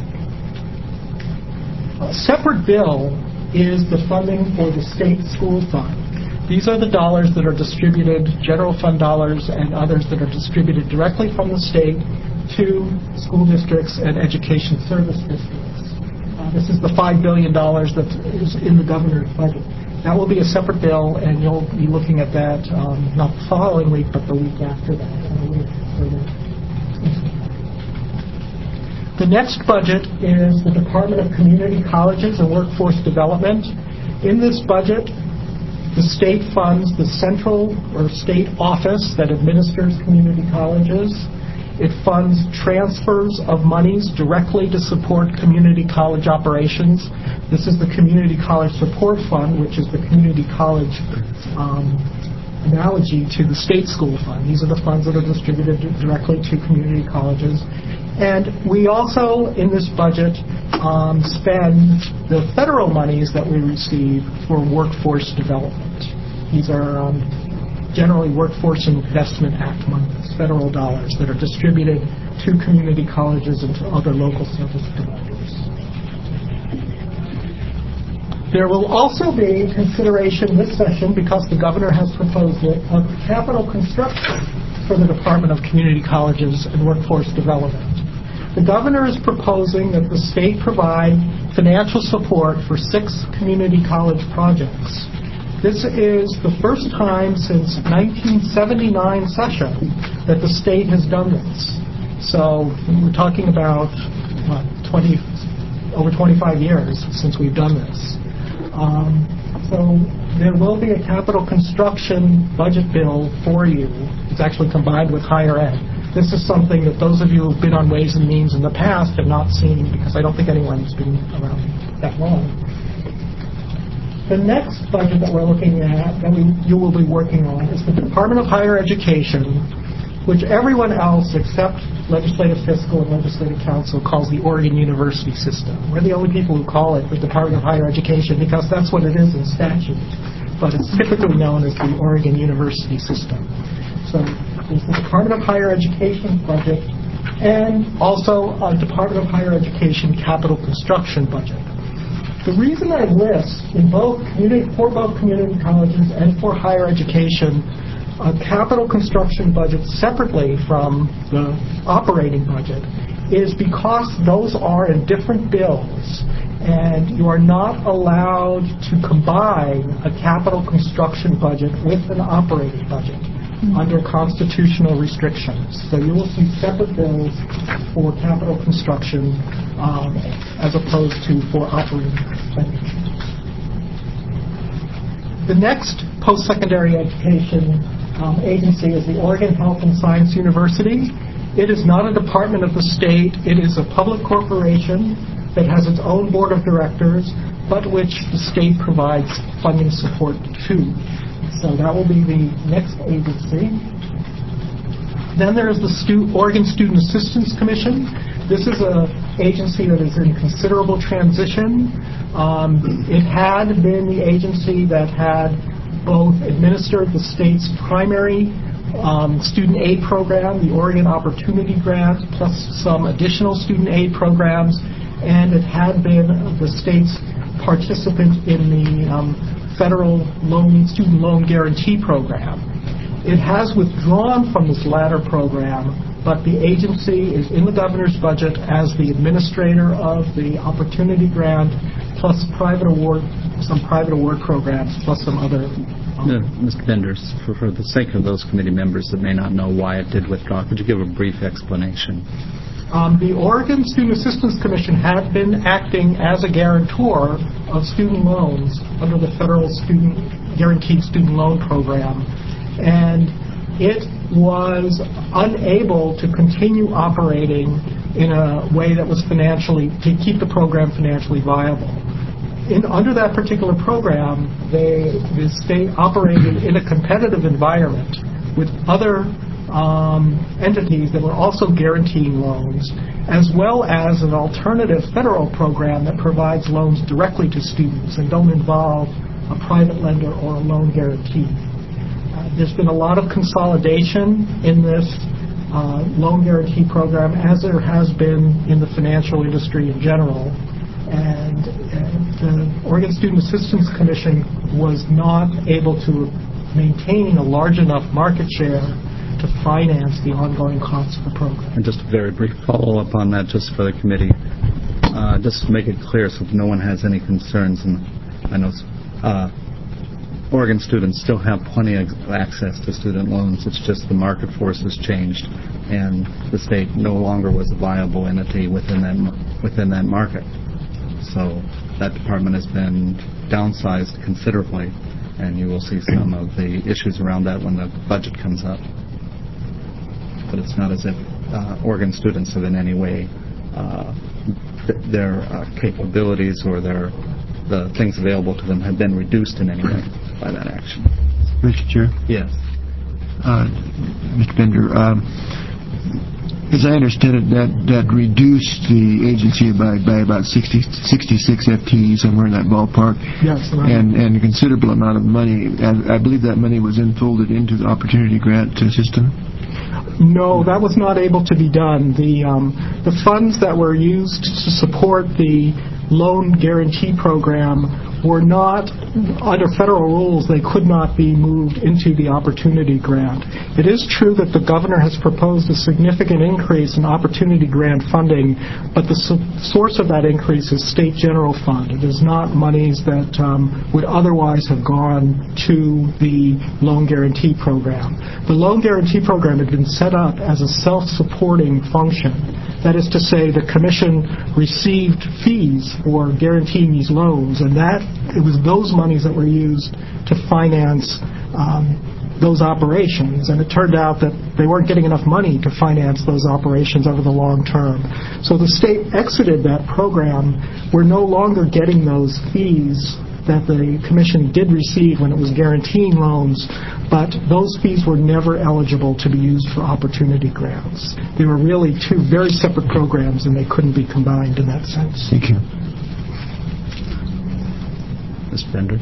A separate bill is the funding for the state school fund. These are the dollars that are distributed, general fund dollars and others that are distributed directly from the state to school districts and education service districts. Uh, this is the five billion dollars that is in the governor's budget. That will be a separate bill, and you'll be looking at that um, not the following week, but the week after that. The next budget is the Department of Community Colleges and Workforce Development. In this budget, the state funds the central or state office that administers community colleges. It funds transfers of monies directly to support community college operations. This is the Community College Support Fund, which is the community college um, analogy to the state school fund. These are the funds that are distributed directly to community colleges. And we also, in this budget, um, spend the federal monies that we receive for workforce development. These are um, generally Workforce Investment Act monies, federal dollars that are distributed to community colleges and to other local service providers. There will also be consideration this session, because the governor has proposed it, of capital construction for the Department of Community Colleges and Workforce Development. The governor is proposing that the state provide financial support for six community college projects. This is the first time since nineteen seventy-nine session that the state has done this. So we're talking about what, twenty, over twenty-five years since we've done this. Um, so there will be a capital construction budget bill for you. It's actually combined with higher ed. This is something that those of you who've been on Ways and Means in the past have not seen, because I don't think anyone's been around that long. The next budget that we're looking at, that we, you will be working on, is the Department of Higher Education, which everyone else except Legislative Fiscal and Legislative Council calls the Oregon University System. We're the only people who call it the Department of Higher Education because that's what it is in statute, but it's typically known as the Oregon University System. So there's the Department of Higher Education budget and also a Department of Higher Education capital construction budget. The reason I list in both community, for both community colleges and for higher education a capital construction budget separately from the operating budget is because those are in different bills, and you are not allowed to combine a capital construction budget with an operating budget. under constitutional restrictions. So you will see separate bills for capital construction um, as opposed to for operating expenditures. The next post-secondary education um, agency is the Oregon Health and Science University. It is not a department of the state. It is a public corporation that has its own board of directors, but which the state provides funding support to. So that will be the next agency. Then there is the Stu- Oregon Student Assistance Commission. This is an agency that is in considerable transition. Um, it had been the agency that had both administered the state's primary um, student aid program, the Oregon Opportunity Grant, plus some additional student aid programs, and it had been the state's participant in the um, federal loan, student loan guarantee program. It has withdrawn from this latter program, but the agency is in the governor's budget as the administrator of the Opportunity Grant, plus private award, some private award programs, plus some other. Um, no, Mister Benders, for, for the sake of those committee members that may not know why it did withdraw, could you give a brief explanation? Um, the Oregon Student Assistance Commission had been acting as a guarantor of student loans under the federal student guaranteed student loan program, and it was unable to continue operating in a way that was financially, to keep the program financially viable. In, under that particular program, they, the state operated in a competitive environment with other Um, entities that were also guaranteeing loans, as well as an alternative federal program that provides loans directly to students and don't involve a private lender or a loan guarantee. Uh, there's been a lot of consolidation in this uh, loan guarantee program, as there has been in the financial industry in general. And uh, the Oregon Student Assistance Commission was not able to maintain a large enough market share to finance the ongoing costs of the program. And just a very brief follow-up on that, just for the committee, uh, just to make it clear so no one has any concerns. And I know uh, Oregon students still have plenty of access to student loans. It's just the market force has changed, and the state no longer was a viable entity within that within that market. So that department has been downsized considerably, and you will see some of the issues around that when the budget comes up. But it's not as if uh, Oregon students have in any way uh, th- their uh, capabilities or their the things available to them have been reduced in any way by that action. Mister Chair? Yes. Uh, Mister Bender, um, as I understand it, that, that reduced the agency by, by about sixty, sixty-six F T E, somewhere in that ballpark. Yes. And, and a considerable amount of money. I, I believe that money was then folded into the Opportunity Grant system. No, that was not able to be done. The um, the funds that were used to support the loan guarantee program were not, under federal rules, they could not be moved into the Opportunity Grant. It is true that the governor has proposed a significant increase in Opportunity Grant funding, but the su- source of that increase is state general fund. It is not monies that um, would otherwise have gone to the loan guarantee program. The loan guarantee program had been set up as a self-supporting function. That is to say, the commission received fees for guaranteeing these loans, and that it was those monies that were used to finance um, those operations. And it turned out that they weren't getting enough money to finance those operations over the long term. So the state exited that program. We're no longer getting those fees that the commission did receive when it was guaranteeing loans, but those fees were never eligible to be used for opportunity grants. They were really two very separate programs, and they couldn't be combined in that sense. Thank you. Mister Bender?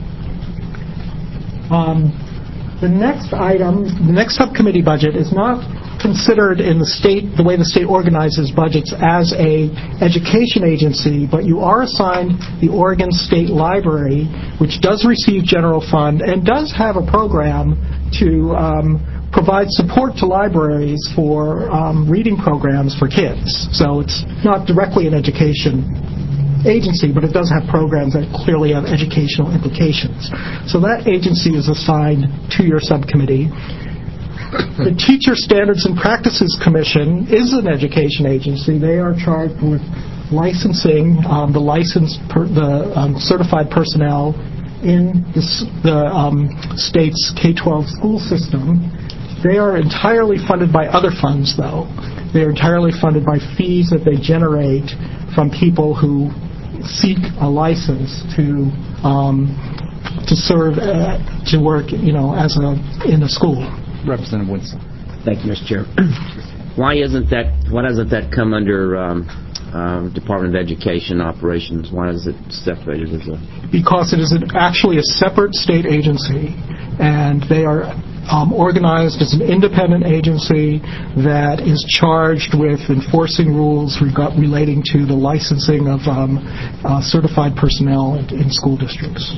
Um, the next item, the next subcommittee budget is not considered in the state, the way the state organizes budgets, as a education agency, but you are assigned the Oregon State Library, which does receive general fund and does have a program to um, provide support to libraries for um, reading programs for kids. So it's not directly an education agency, but it does have programs that clearly have educational implications. So that agency is assigned to your subcommittee. the Teacher Standards and Practices Commission is an education agency. They are charged with licensing um, the licensed per, the um, certified personnel in the, the um, state's K twelve school system. They are entirely funded by other funds, though. They are entirely funded by fees that they generate from people who seek a license to um, to serve uh, to work, you know, as a in a school. Representative Woodson. Thank you, Mister Chair. Why isn't that? Why doesn't that come under um, uh, Department of Education operations? Why is it separated as a? Because it is an, actually a separate state agency, and they are um, organized as an independent agency that is charged with enforcing rules reg- relating to the licensing of um, uh, certified personnel in, in school districts.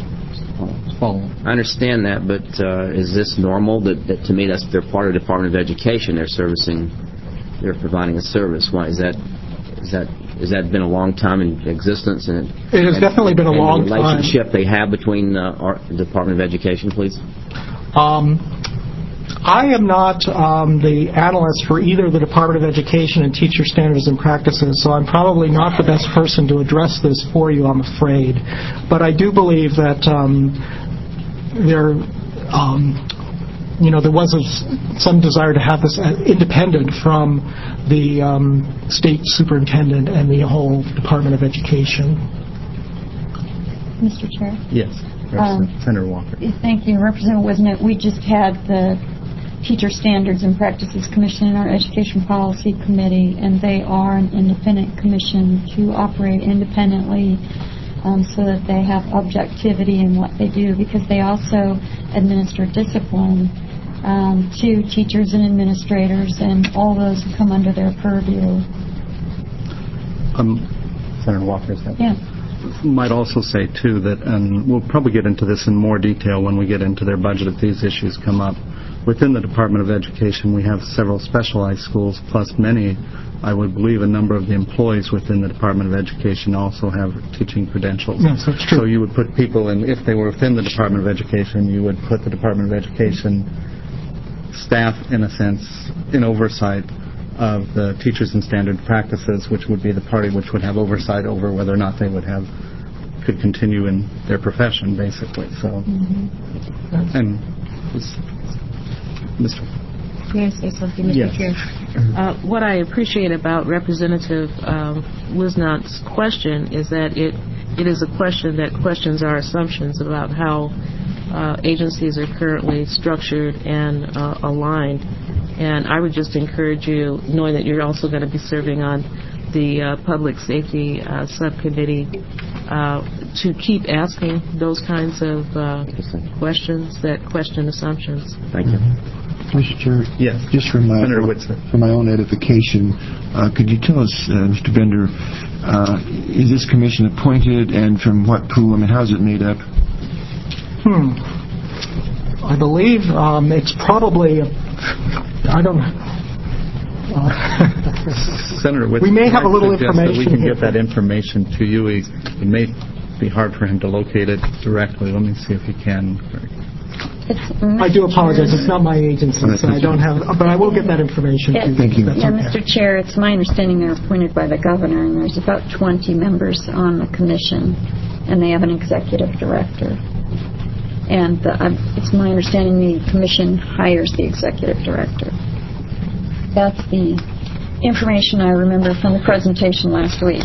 I understand that, but uh, is this normal? That, that to me, that's they're part of the Department of Education. They're servicing, they're providing a service. Why is that? Is that is that been a long time in existence? And it has and, definitely been a and long the relationship time. They have between uh, our the Department of Education, please. Um, I am not um, the analyst for either the Department of Education and Teacher Standards and Practices, so I'm probably not the best person to address this for you, I'm afraid. But I do believe that um, there, um, you know, there was a, some desire to have this independent from the um, state superintendent and the whole Department of Education. Mister Chair? Yes. Um, Senator Walker. Thank you. Representative Wisnet, we just had the Teacher Standards and Practices Commission in our Education Policy Committee, and they are an independent commission to operate independently um, so that they have objectivity in what they do, because they also administer discipline um, to teachers and administrators and all those who come under their purview. Um, Senator Walker, is that? Yeah. Might also say, too, that, and we'll probably get into this in more detail when we get into their budget if these issues come up. Within the Department of Education, we have several specialized schools, plus many, I would believe, a number of the employees within the Department of Education also have teaching credentials. Yes, that's true. So you would put people in, if they were within the Department of Education, you would put the Department of Education staff, in a sense, in oversight of the Teachers and Standard Practices, which would be the party which would have oversight over whether or not they would have could continue in their profession, basically. So, mm-hmm. and Mister May I say something, Mister Yes. Chair? Uh, what I appreciate about Representative um, Wisnot's question is that it it is a question that questions our assumptions about how uh, agencies are currently structured and uh, aligned. And I would just encourage you, knowing that you're also going to be serving on the uh, Public Safety uh, Subcommittee, uh, to keep asking those kinds of uh, questions that question assumptions. Thank you. Mister Chair, yes. just for my, for my own edification, uh, could you tell us, uh, Mister Bender, uh, is this commission appointed and from what pool? I mean, how is it made up? Hmm. I believe um, it's probably, a, I don't know. Uh, Senator Whitson, we may have a little information. That we can here. get that information to you. It may be hard for him to locate it directly. Let me see if he can. I do apologize. It's not my agency, so I don't have. But I will get that information. Yeah, to you. Thank you. Yeah, okay. Mister Chair, it's my understanding they're appointed by the governor, and there's about twenty members on the commission, and they have an executive director. And uh, it's my understanding the commission hires the executive director. That's the information I remember from the presentation last week.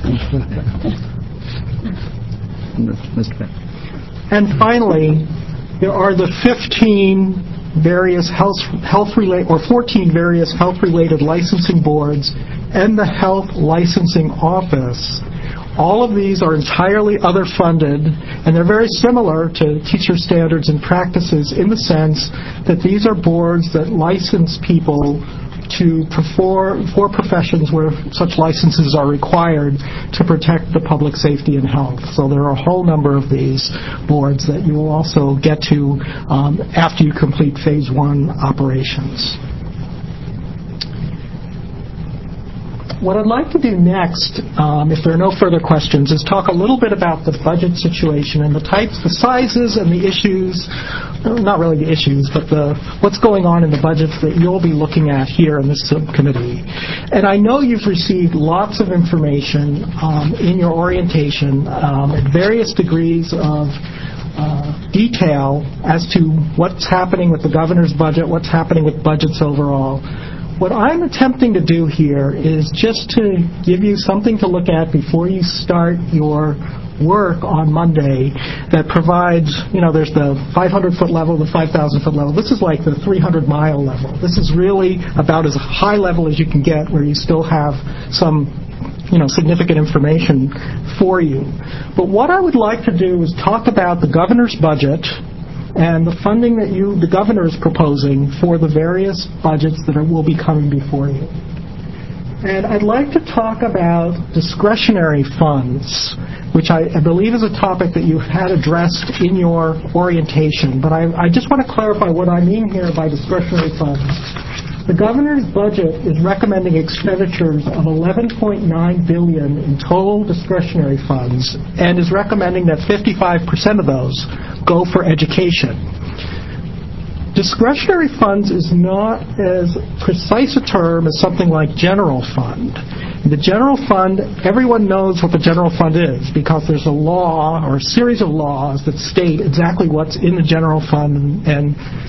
Mister And finally, there are the fifteen various health health relate or fourteen various health-related licensing boards and the Health Licensing Office. All of these are entirely other-funded, and they're very similar to Teacher Standards and Practices in the sense that these are boards that license people to perform for professions where such licenses are required to protect the public safety and health. So there are a whole number of these boards that you will also get to um, after you complete phase one operations. What I'd like to do next, um, if there are no further questions, is talk a little bit about the budget situation and the types, the sizes, and the issues. Not really the issues, but the what's going on in the budgets that you'll be looking at here in this subcommittee. And I know you've received lots of information um, in your orientation um, at various degrees of uh, detail as to what's happening with the governor's budget, what's happening with budgets overall. What I'm attempting to do here is just to give you something to look at before you start your work on Monday that provides, you know, there's the five hundred foot level, the five thousand foot level. This is like the three hundred mile level. This is really about as high level as you can get where you still have some, you know, significant information for you. But what I would like to do is talk about the governor's budget and the funding that you, the governor is proposing for the various budgets that are, will be coming before you. And I'd like to talk about discretionary funds, which I, I believe is a topic that you had addressed in your orientation. But I, I just want to clarify what I mean here by discretionary funds. The governor's budget is recommending expenditures of eleven point nine billion dollars in total discretionary funds and is recommending that fifty-five percent of those go for education. Discretionary funds is not as precise a term as something like general fund. The general fund, everyone knows what the general fund is because there's a law or a series of laws that state exactly what's in the general fund and, and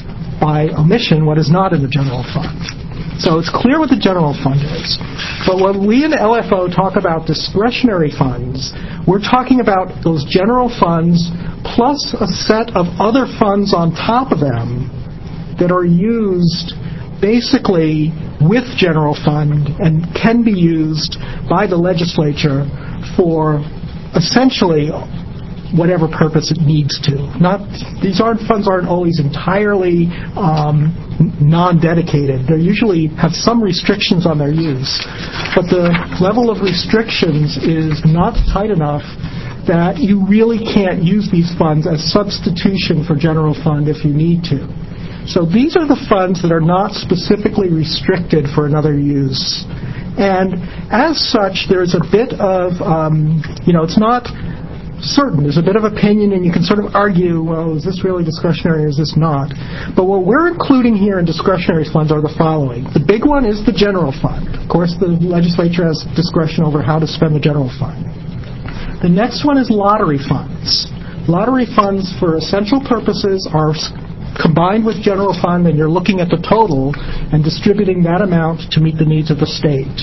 by omission what is not in the general fund. So it's clear what the general fund is. But when we in L F O talk about discretionary funds, we're talking about those general funds plus a set of other funds on top of them that are used basically with general fund and can be used by the legislature for essentially whatever purpose it needs to. Not these aren't funds aren't always entirely um, non-dedicated. They usually have some restrictions on their use, but the level of restrictions is not tight enough that you really can't use these funds as substitution for general fund if you need to. So these are the funds that are not specifically restricted for another use. And as such, there's a bit of, um, you know, it's not certain. There's a bit of opinion, and you can sort of argue, well, is this really discretionary or is this not? But what we're including here in discretionary funds are the following. The big one is the general fund. Of course, the legislature has discretion over how to spend the general fund. The next one is lottery funds. Lottery funds for essential purposes are combined with general fund, and you're looking at the total and distributing that amount to meet the needs of the state.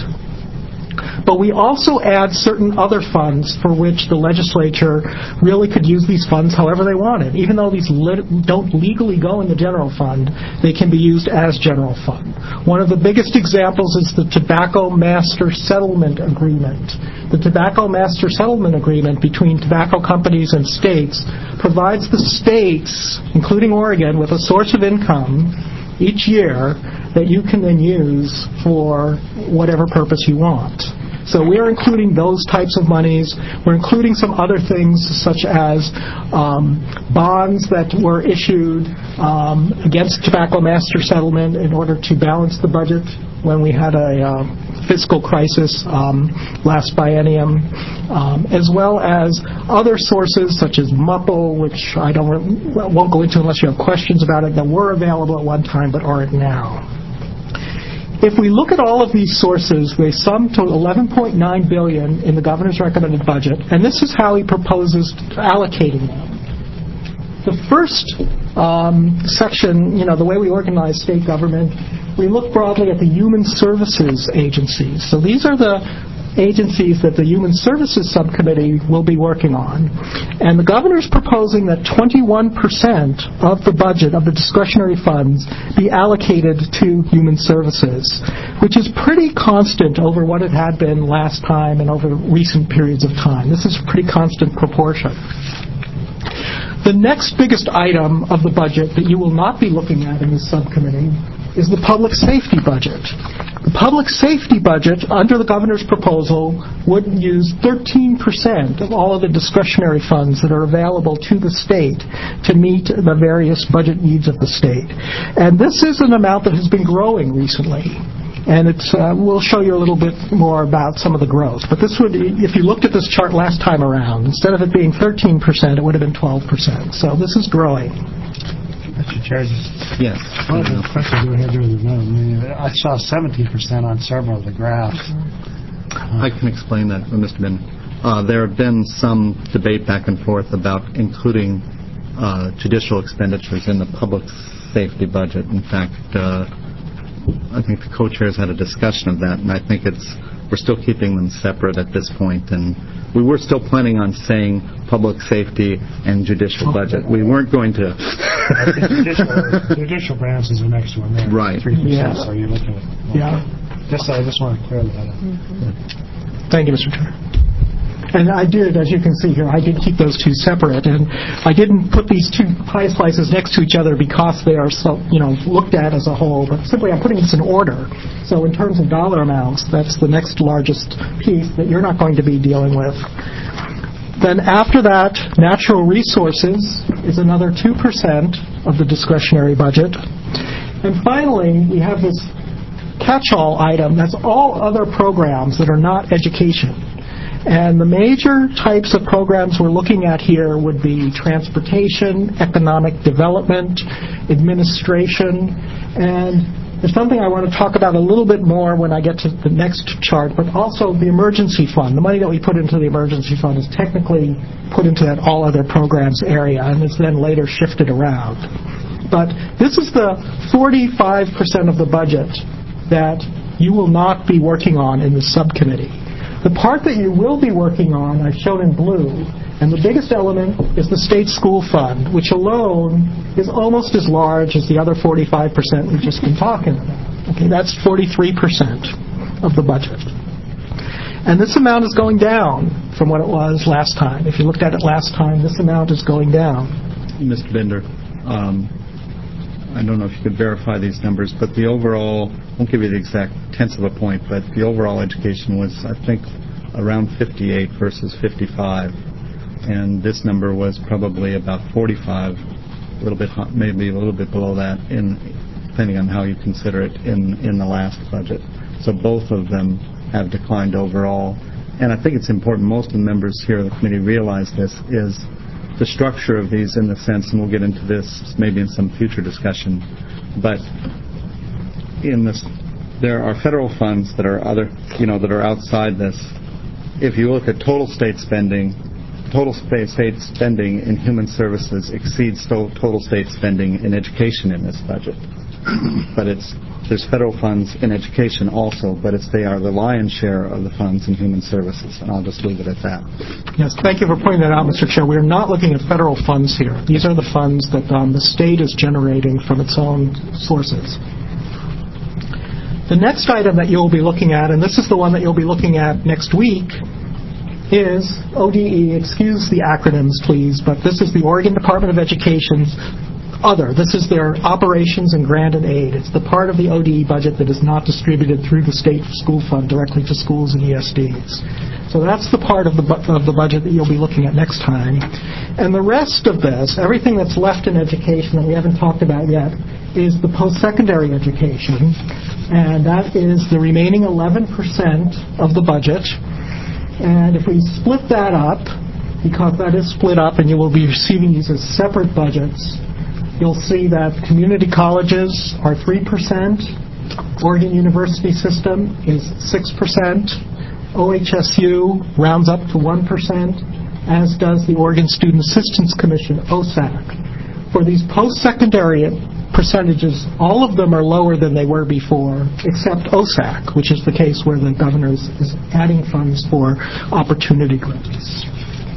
But we also add certain other funds for which the legislature really could use these funds however they wanted. Even though these lit- don't legally go in the general fund, they can be used as general fund. One of the biggest examples is the Tobacco Master Settlement Agreement. The Tobacco Master Settlement Agreement between tobacco companies and states provides the states, including Oregon, with a source of income each year that you can then use for whatever purpose you want. So we're including those types of monies. We're including some other things such as um, bonds that were issued um, against Tobacco Master Settlement in order to balance the budget when we had a uh, fiscal crisis um, last biennium, um, as well as other sources such as M U P L, which I don't won't go into unless you have questions about it, that were available at one time but aren't now. If we look at all of these sources, they sum to eleven point nine billion dollars in the governor's recommended budget, and this is how he proposes allocating them. The first um, section, you know, the way we organize state government, we look broadly at the human services agencies. So these are the agencies that the Human Services Subcommittee will be working on. And the governor's proposing that twenty-one percent of the budget of the discretionary funds be allocated to human services, which is pretty constant over what it had been last time and over recent periods of time. This is a pretty constant proportion. The next biggest item of the budget that you will not be looking at in this subcommittee is the public safety budget. The public safety budget, under the governor's proposal, would use thirteen percent of all of the discretionary funds that are available to the state to meet the various budget needs of the state. And this is an amount that has been growing recently. And it's, uh, we'll show you a little bit more about some of the growth. But this would, if you looked at this chart last time around, instead of it being thirteen percent, it would have been twelve percent. So this is growing. Mister Chair, just Yes. one of the questions we had during the vote. I mean, I saw seventeen percent on several of the graphs. I can explain that, Mister Bin. Uh, there have been some debate back and forth about including uh, judicial expenditures in the public safety budget. In fact, uh, I think the co-chairs had a discussion of that, and I think it's we're still keeping them separate at this point. And we were still planning on saying public safety and judicial budget. We weren't going to. judicial, judicial branch is the next one there. Right. three percent, Yeah. so you're looking at okay. Yeah. Just, I just want to clear that up. Mm-hmm. Thank you, Mister Chair. And I did, as you can see here, I did keep those two separate, and I didn't put these two pie slices next to each other because they are so, you know, looked at as a whole, but simply I'm putting this in order. So in terms of dollar amounts, that's the next largest piece that you're not going to be dealing with. Then after that, natural resources is another two percent of the discretionary budget. And finally, we have this catch-all item. That's all other programs that are not education. And the major types of programs we're looking at here would be transportation, economic development, administration, and there's something I want to talk about a little bit more when I get to the next chart, but also the emergency fund. The money that we put into the emergency fund is technically put into that all other programs area, and it's then later shifted around. But this is the forty-five percent of the budget that you will not be working on in the subcommittee. The part that you will be working on, I've shown in blue, and the biggest element is the state school fund, which alone is almost as large as the other forty-five percent we've just been talking about. Okay, that's forty-three percent of the budget. And this amount is going down from what it was last time. If you looked at it last time, this amount is going down. Mister Bender, um, I don't know if you could verify these numbers, but the overall, I won't give you the exact tenths of a point, but the overall education was, I think, around fifty-eight versus fifty-five. And this number was probably about forty-five, a little bit, maybe a little bit below that, in, depending on how you consider it, in, in the last budget. So both of them have declined overall. And I think it's important, most of the members here of the committee realize this, is the structure of these in the sense, and we'll get into this maybe in some future discussion, but in this, there are federal funds that are other, you know, that are outside this. If you look at total state spending, total state spending in human services exceeds total state spending in education in this budget. But it's there's federal funds in education also, but it's they are the lion's share of the funds in human services, and I'll just leave it at that. Yes, thank you for pointing that out, Mister Chair. We are not looking at federal funds here. These are the funds that um, the state is generating from its own sources. The next item that you'll be looking at, and this is the one that you'll be looking at next week, is O D E. Excuse the acronyms, please, but this is the Oregon Department of Education's other. This is their operations and grant and aid. It's the part of the O D E budget that is not distributed through the state school fund directly to schools and E S Ds. So that's the part of the bu- of the budget that you'll be looking at next time. And the rest of this, everything that's left in education that we haven't talked about yet, is the post-secondary education, and that is the remaining eleven percent of the budget. And if we split that up, because that is split up and you will be receiving these as separate budgets, you'll see that community colleges are three percent, Oregon University System is six percent, O H S U rounds up to one percent, as does the Oregon Student Assistance Commission, O S A C. For these post-secondary percentages, all of them are lower than they were before, except O S A C, which is the case where the governor is, is adding funds for opportunity grants.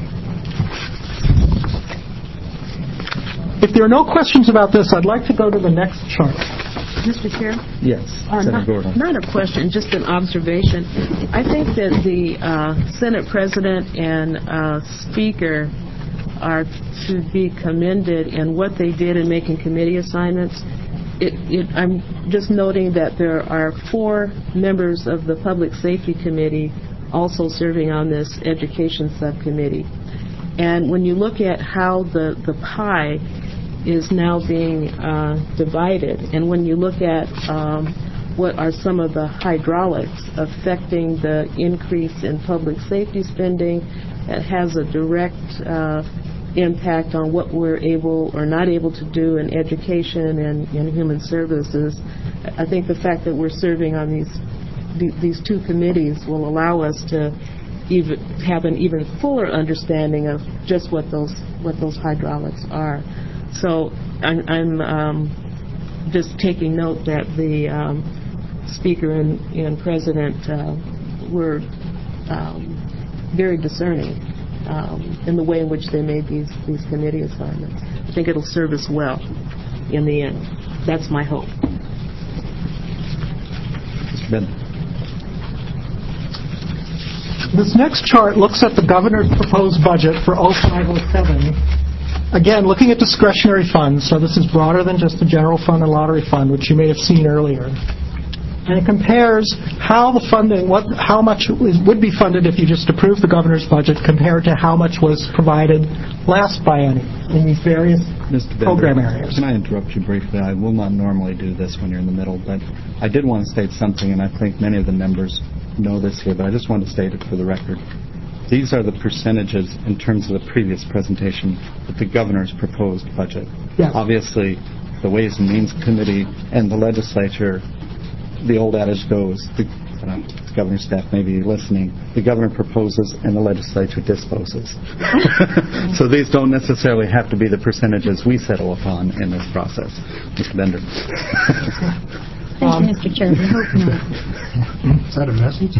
If there are no questions about this, I'd like to go to the next chart. Mister Chair? Yes, Uh, Senator not, Gordon. not a question, just an observation. I think that the uh, Senate President and uh, Speaker are to be commended in what they did in making committee assignments. It, it, I'm just noting that there are four members of the Public Safety Committee also serving on this Education Subcommittee. And when you look at how the, the pie is now being uh, divided, and when you look at um, what are some of the hydraulics affecting the increase in public safety spending that has a direct uh, impact on what we're able or not able to do in education and in human services. I think the fact that we're serving on these these two committees will allow us to even have an even fuller understanding of just what those what those hydraulics are. So I'm, I'm um, just taking note that the um, Speaker and, and President uh, were um, very discerning Um, in the way in which they made these, these committee assignments. I think it'll serve us well in the end. That's my hope. Mister Bender. This next chart looks at the governor's proposed budget for oh five oh seven. Again, looking at discretionary funds, so this is broader than just the general fund and lottery fund, which you may have seen earlier. And it compares how the funding, what, how much would be funded if you just approved the governor's budget compared to how much was provided last biennium in these various Mister program Bender, areas. can I interrupt you briefly? I will not normally do this when you're in the middle, but I did want to state something, and I think many of the members know this here, but I just want to state it for the record. These are the percentages in terms of the previous presentation of the governor's proposed budget. Yes. Obviously, the Ways and Means Committee and the legislature, the old adage goes, the, uh, the governor's staff may be listening, the governor proposes and the legislature disposes. So these don't necessarily have to be the percentages we settle upon in this process. Mister Bender. Thank um, you, Mister Chair. I hope not. Is that a message?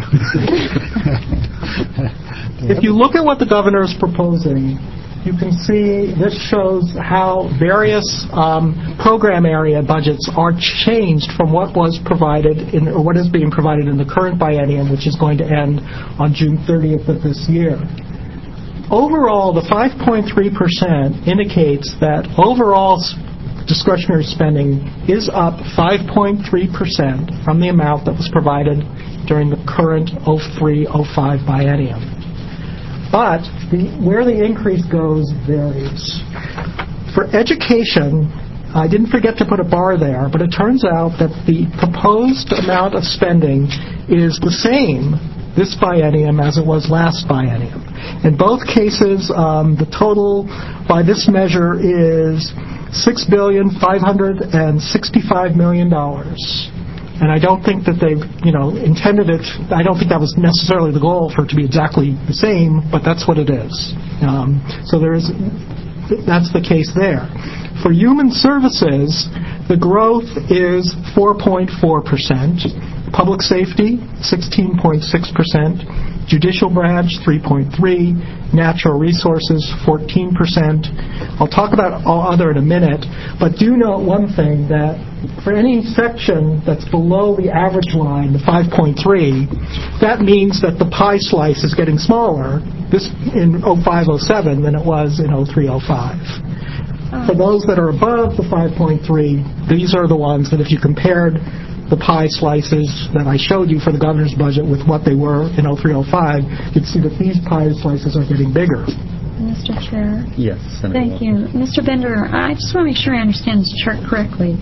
If you look at what the governor is proposing, you can see this shows how various um, program area budgets are changed from what was provided in, or what is being provided in the current biennium, which is going to end on June thirtieth of this year. Overall, the five point three percent indicates that overall discretionary spending is up five point three percent from the amount that was provided during the current oh three oh five biennium. But the, where the increase goes varies. For education, I didn't forget to put a bar there, but it turns out that the proposed amount of spending is the same this biennium as it was last biennium. In both cases, um, the total by this measure is six billion five hundred sixty-five million dollars. And I don't think that they've, you know, intended it. I don't think that was necessarily the goal for it to be exactly the same, but that's what it is. Um, so there is, that's the case there. For human services, the growth is four point four percent. Public safety, sixteen point six percent. Judicial branch, three point three. Natural resources, fourteen percent. I'll talk about all other in a minute, but do note one thing, that for any section that's below the average line, the five point three, that means that the pie slice is getting smaller this in oh five oh seven than it was in oh three oh five. For those that are above the five point three, these are the ones that if you compared the pie slices that I showed you for the governor's budget with what they were in oh three oh five, you'd see that these pie slices are getting bigger. Mister Chair. Yes, Senator Thank Walker. you. Mister Bender, I just want to make sure I understand this chart correctly.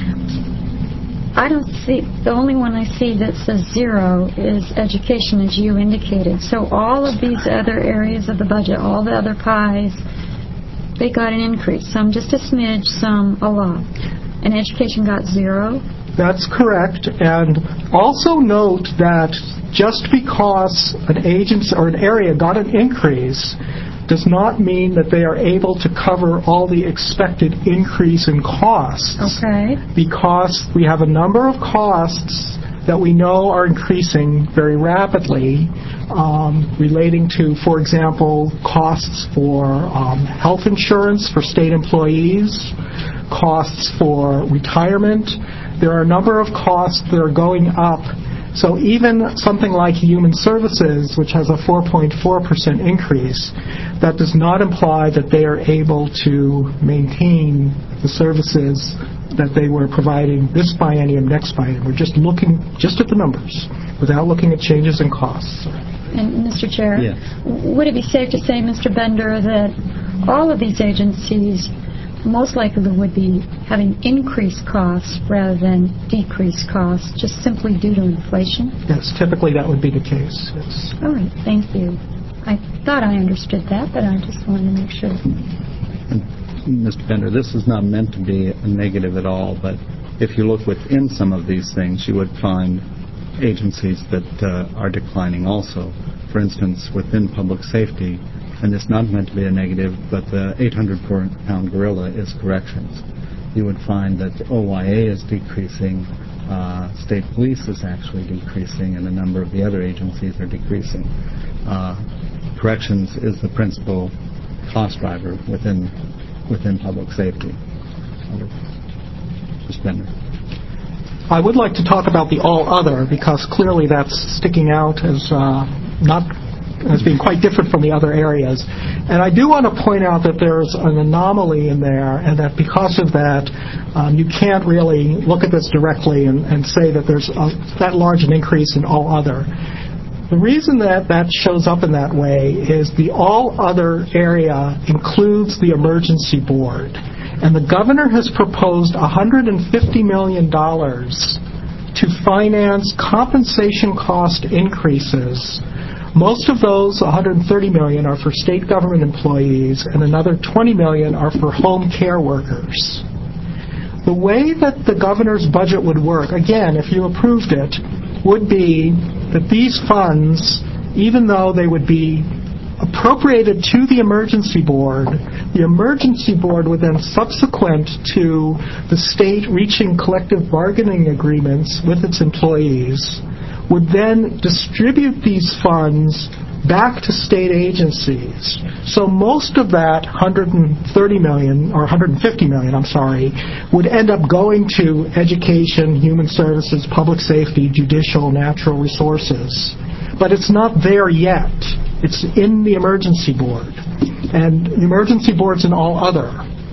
I don't see, the only one I see that says zero is education, as you indicated. So all of these other areas of the budget, all the other pies, they got an increase. Some just a smidge, some a lot. And education got zero. That's correct. And also note that just because an agency or an area got an increase does not mean that they are able to cover all the expected increase in costs. Okay. Because we have a number of costs that we know are increasing very rapidly, um, relating to, for example, costs for um, health insurance for state employees, costs for retirement. There are a number of costs that are going up. So even something like human services, which has a four point four percent increase, that does not imply that they are able to maintain the services that they were providing this biennium, next biennium. We're just looking just at the numbers without looking at changes in costs. And Mister Chair, yes. Would it be safe to say, Mister Bender, that all of these agencies most likely would be having increased costs rather than decreased costs, just simply due to inflation? Yes, typically that would be the case. Yes. All right, thank you. I thought I understood that, but I just wanted to make sure. Mister Bender, this is not meant to be a negative at all, but if you look within some of these things, you would find agencies that uh, are declining also. For instance, within public safety, and it's not meant to be a negative, but the eight hundred pound gorilla is corrections. You would find that O Y A is decreasing, uh, state police is actually decreasing, and a number of the other agencies are decreasing. Uh, corrections is the principal cost driver within within public safety. Mister Bender. I would like to talk about the all other, because clearly that's sticking out as uh, not as being quite different from the other areas. And I do want to point out that there's an anomaly in there, and that because of that, um, you can't really look at this directly and, and say that there's a, that large an increase in all other. The reason that that shows up in that way is the all other area includes the emergency board. And the governor has proposed one hundred fifty million dollars to finance compensation cost increases. Most of those, one hundred thirty million dollars, are for state government employees, and another twenty million dollars are for home care workers. The way that the governor's budget would work, again, if you approved it, would be that these funds, even though they would be appropriated to the emergency board, the emergency board would then, subsequent to the state reaching collective bargaining agreements with its employees, would then distribute these funds back to state agencies. So most of that one hundred thirty million dollars, or one hundred fifty million dollars, I'm sorry, would end up going to education, human services, public safety, judicial, natural resources. But it's not there yet. It's in the emergency board. And the emergency board's in all other.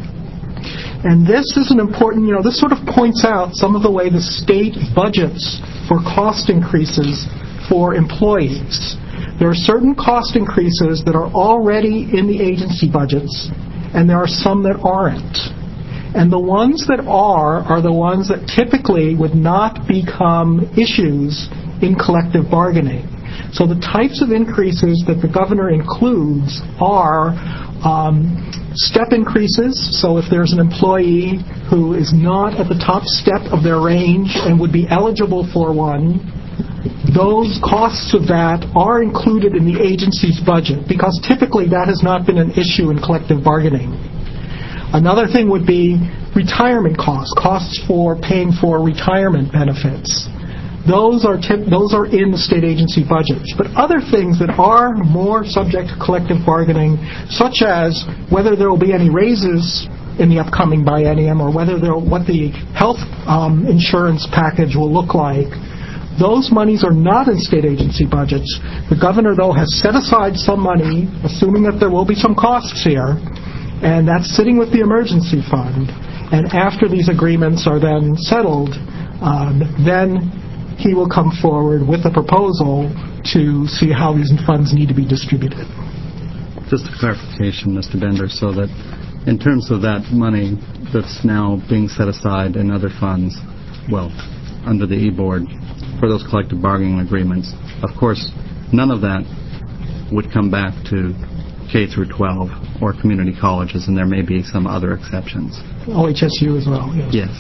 And this is an important, you know, this sort of points out some of the way the state budgets for cost increases for employees. There are certain cost increases that are already in the agency budgets, and there are some that aren't. And the ones that are are the ones that typically would not become issues in collective bargaining. So the types of increases that the governor includes are um, step increases. So if there's an employee who is not at the top step of their range and would be eligible for one, those costs of that are included in the agency's budget, because typically that has not been an issue in collective bargaining. Another thing would be retirement costs, costs for paying for retirement benefits. Those are tip, those are in the state agency budgets. But other things that are more subject to collective bargaining, such as whether there will be any raises in the upcoming biennium, or whether there, what the health um, insurance package will look like, those monies are not in state agency budgets. The governor, though, has set aside some money, assuming that there will be some costs here, and that's sitting with the emergency fund. And after these agreements are then settled, um, then he will come forward with a proposal to see how these funds need to be distributed. Just a clarification, Mister Bender, so that in terms of that money that's now being set aside in other funds, well, under the E-Board, for those collective bargaining agreements, of course, none of that would come back to K through twelve or community colleges, and there may be some other exceptions. O H S U as well, yes. Yes.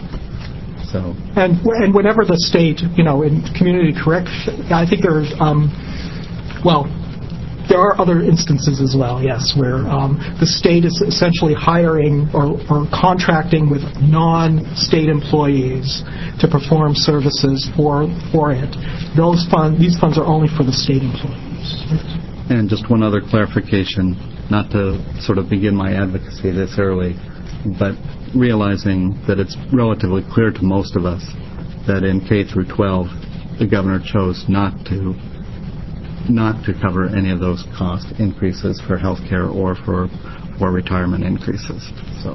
So. And and whenever the state, you know, in community correction, I think there's, um, well, there are other instances as well, yes, where um, the state is essentially hiring or, or contracting with non-state employees to perform services for for it. Those funds, these funds are only for the state employees. And just one other clarification, not to sort of begin my advocacy this early, but realizing that it's relatively clear to most of us that in K through twelve, the governor chose not to not to cover any of those cost increases for health care or for for retirement increases. So,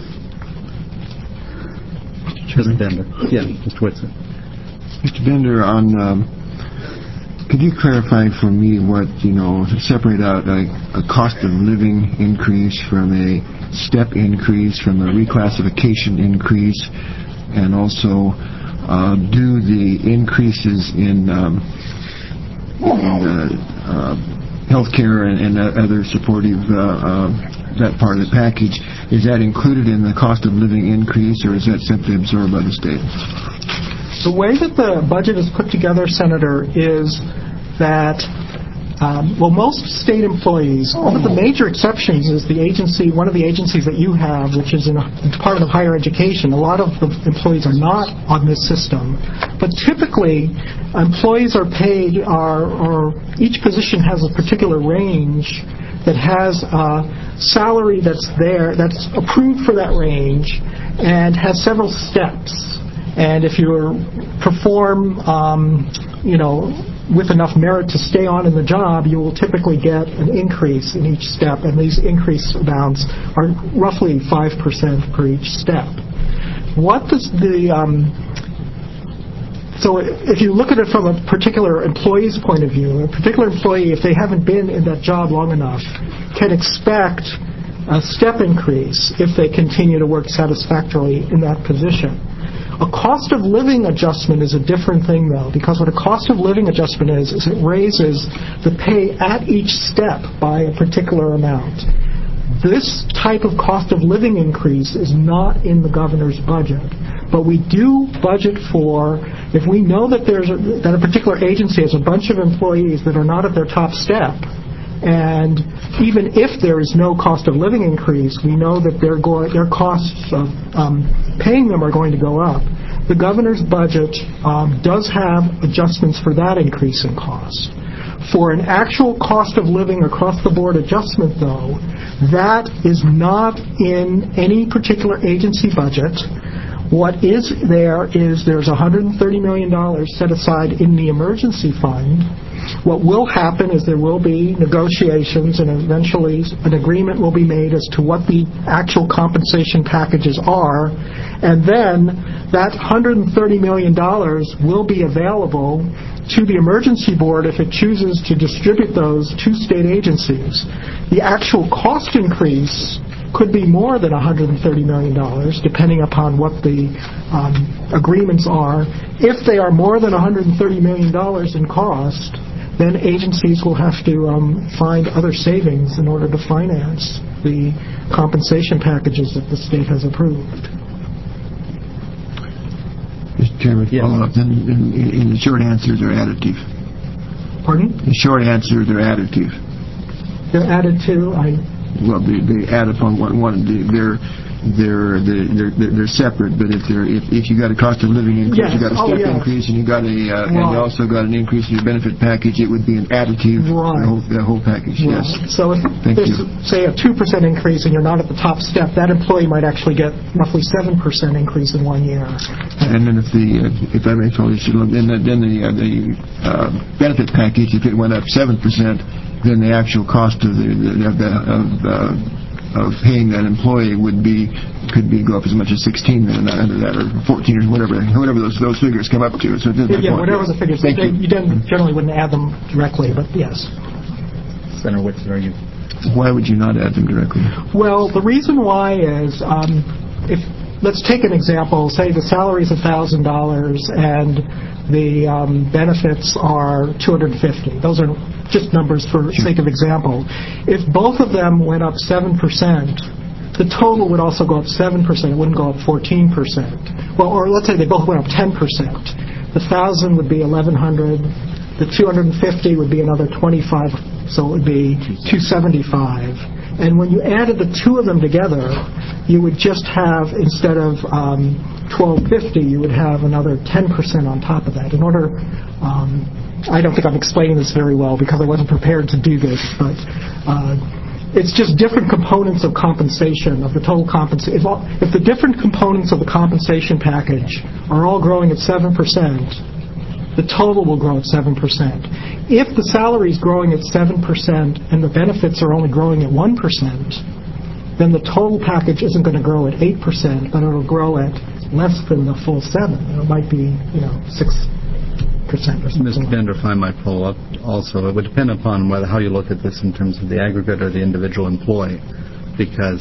Mister Bender, yeah, Mister Whitson. Mister Bender, on um, could you clarify for me what, you know, separate out a, a cost of living increase from a step increase, from the reclassification increase, and also uh, do the increases in, um, in uh, uh, health care and, and other supportive, uh, uh, that part of the package, is that included in the cost of living increase, or is that simply absorbed by the state? The way that the budget is put together, Senator, is that Um, well, most state employees, one of the major exceptions is the agency, one of the agencies that you have, which is in the Department of Higher Education. A lot of the employees are not on this system. But typically, employees are paid, are, or each position has a particular range that has a salary that's there, that's approved for that range, and has several steps. And if you perform, um, you know, with enough merit to stay on in the job, you will typically get an increase in each step, and these increase amounts are roughly five percent per each step. What does the... Um, so if you look at it from a particular employee's point of view, a particular employee, if they haven't been in that job long enough, can expect a step increase if they continue to work satisfactorily in that position. A cost of living adjustment is a different thing, though, because what a cost of living adjustment is, is it raises the pay at each step by a particular amount. This type of cost of living increase is not in the governor's budget, but we do budget for, if we know that there's a, that a particular agency has a bunch of employees that are not at their top step, and even if there is no cost of living increase, we know that their, go- their costs of um, paying them are going to go up. The governor's budget um, does have adjustments for that increase in cost. For an actual cost of living across the board adjustment, though, that is not in any particular agency budget. What is there is there's one hundred thirty million dollars set aside in the emergency fund. What will happen is there will be negotiations, and eventually an agreement will be made as to what the actual compensation packages are, and then that one hundred thirty million dollars will be available to the emergency board if it chooses to distribute those to state agencies. The actual cost increase could be more than one hundred thirty million dollars, depending upon what the um, agreements are. If they are more than one hundred thirty million dollars in cost, then agencies will have to um, find other savings in order to finance the compensation packages that the state has approved. Mister Chairman, yes. follow up. Then, in, in the short answer, they're additive. Pardon? The short answer, they're additive. They're added to, I... Well, they, they add upon one. one they're, they're, they're, they're, they're separate, but if they're if, if you got a cost of living increase, yes. you got a oh, step yes. increase, and you got a uh, right. and you also got an increase in your benefit package, it would be an additive. Right. The whole, the whole package. Right. Yes. So if Thank there's, you. say, a two percent increase and you're not at the top step, that employee might actually get roughly seven percent increase in one year. And then if the uh, if I may follow you, then the, then the uh, the uh, benefit package, if it went up seven percent, then the actual cost of the of the of, uh, of paying that employee would be could be go up as much as sixteen then under that, or fourteen, or whatever whatever those those figures come up to. So it yeah, point. whatever the figures. Thank They, you. you didn't, generally wouldn't add them directly, but yes. Senator Whitson, are you? Why would you not add them directly? Well, the reason why is um, if let's take an example. Say the salary is a thousand dollars and the um, benefits are two hundred fifty. Those are just numbers for Sure. sake of example. If both of them went up seven percent, the total would also go up seven percent. It wouldn't go up fourteen percent. Well, or let's say they both went up ten percent. The thousand would be eleven hundred. The two hundred fifty would be another twenty-five. So it would be two seventy-five. And when you added the two of them together, you would just have, instead of um, twelve fifty, you would have another ten percent on top of that. In order, um, I don't think I'm explaining this very well because I wasn't prepared to do this, but uh, it's just different components of compensation, of the total compensation. If, if the different components of the compensation package are all growing at seven percent, the total will grow at seven percent. If the salary is growing at seven percent and the benefits are only growing at one percent, then the total package isn't going to grow at eight percent, but it'll grow at less than the full seven. It might be, you know, six percent or something. Mister Bender, if I might follow up also, it would depend upon whether how you look at this in terms of the aggregate or the individual employee, because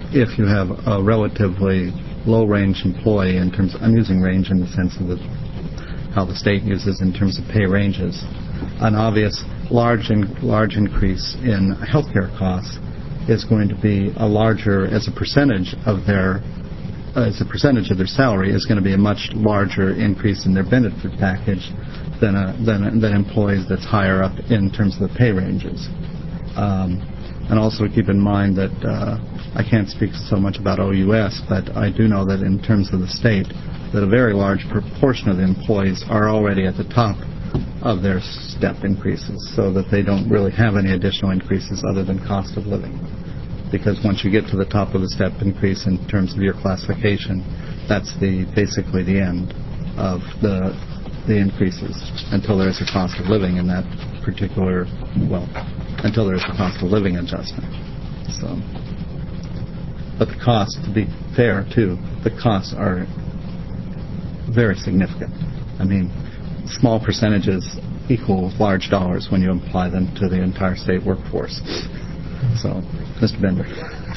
if you have a relatively low-range employee in terms, I'm using range in the sense of the, how the state uses in terms of pay ranges, an obvious large in, large increase in healthcare costs is going to be a larger, as a percentage of their, as a percentage of their salary, is going to be a much larger increase in their benefit package than a, than than employees that's higher up in terms of the pay ranges. Um, and also keep in mind that uh, I can't speak so much about O U S, but I do know that in terms of the state, that a very large proportion of the employees are already at the top of their step increases, so that they don't really have any additional increases other than cost of living. Because once you get to the top of the step increase in terms of your classification, that's the basically the end of the the increases until there's a cost of living in that particular, well, until there's a cost of living adjustment. So, but the costs, to be fair too, the costs are very significant. I mean, small percentages equal large dollars when you apply them to the entire state workforce. So, Mister Bender.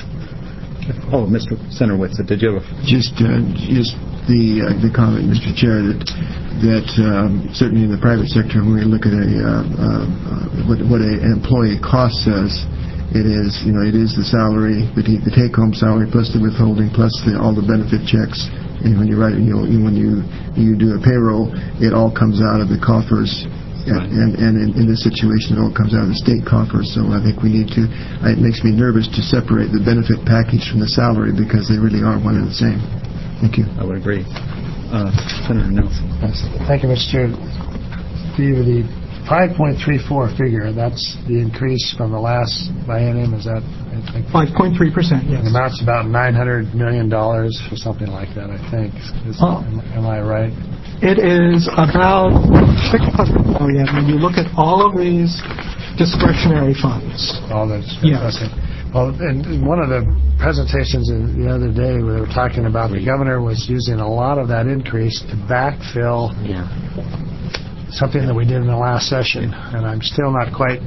Oh, Mister Centerwitz, did you have a... Just, uh, just the uh, the comment, Mister Chair, that that um, certainly in the private sector, when we look at a uh, uh, what what a, an employee cost says, it is you know it is the salary, the, the take-home salary plus the withholding plus the, all the benefit checks. And when you write, you know, when you you do a payroll, it all comes out of the coffers. Right. And, and in, in this situation, it all comes out of the state coffers. So I think we need to, it makes me nervous to separate the benefit package from the salary because they really are one and the same. Thank you. I would agree. Uh, Senator Nelson. Thank you, Mister Chair. The, the five point three four figure, that's the increase from the last biennium, is that? five point three percent, yes. It amounts about nine hundred million dollars or something like that, I think. Is, oh. am, am I right? It is about six hundred million dollars when you look at all of these discretionary funds. All that's yes. Okay. Well, in one of the presentations the other day, we were talking about the governor was using a lot of that increase to backfill Yeah. something that we did in the last session, and I'm still not quite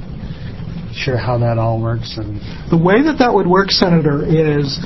sure how that all works. And the way that that would work, Senator, is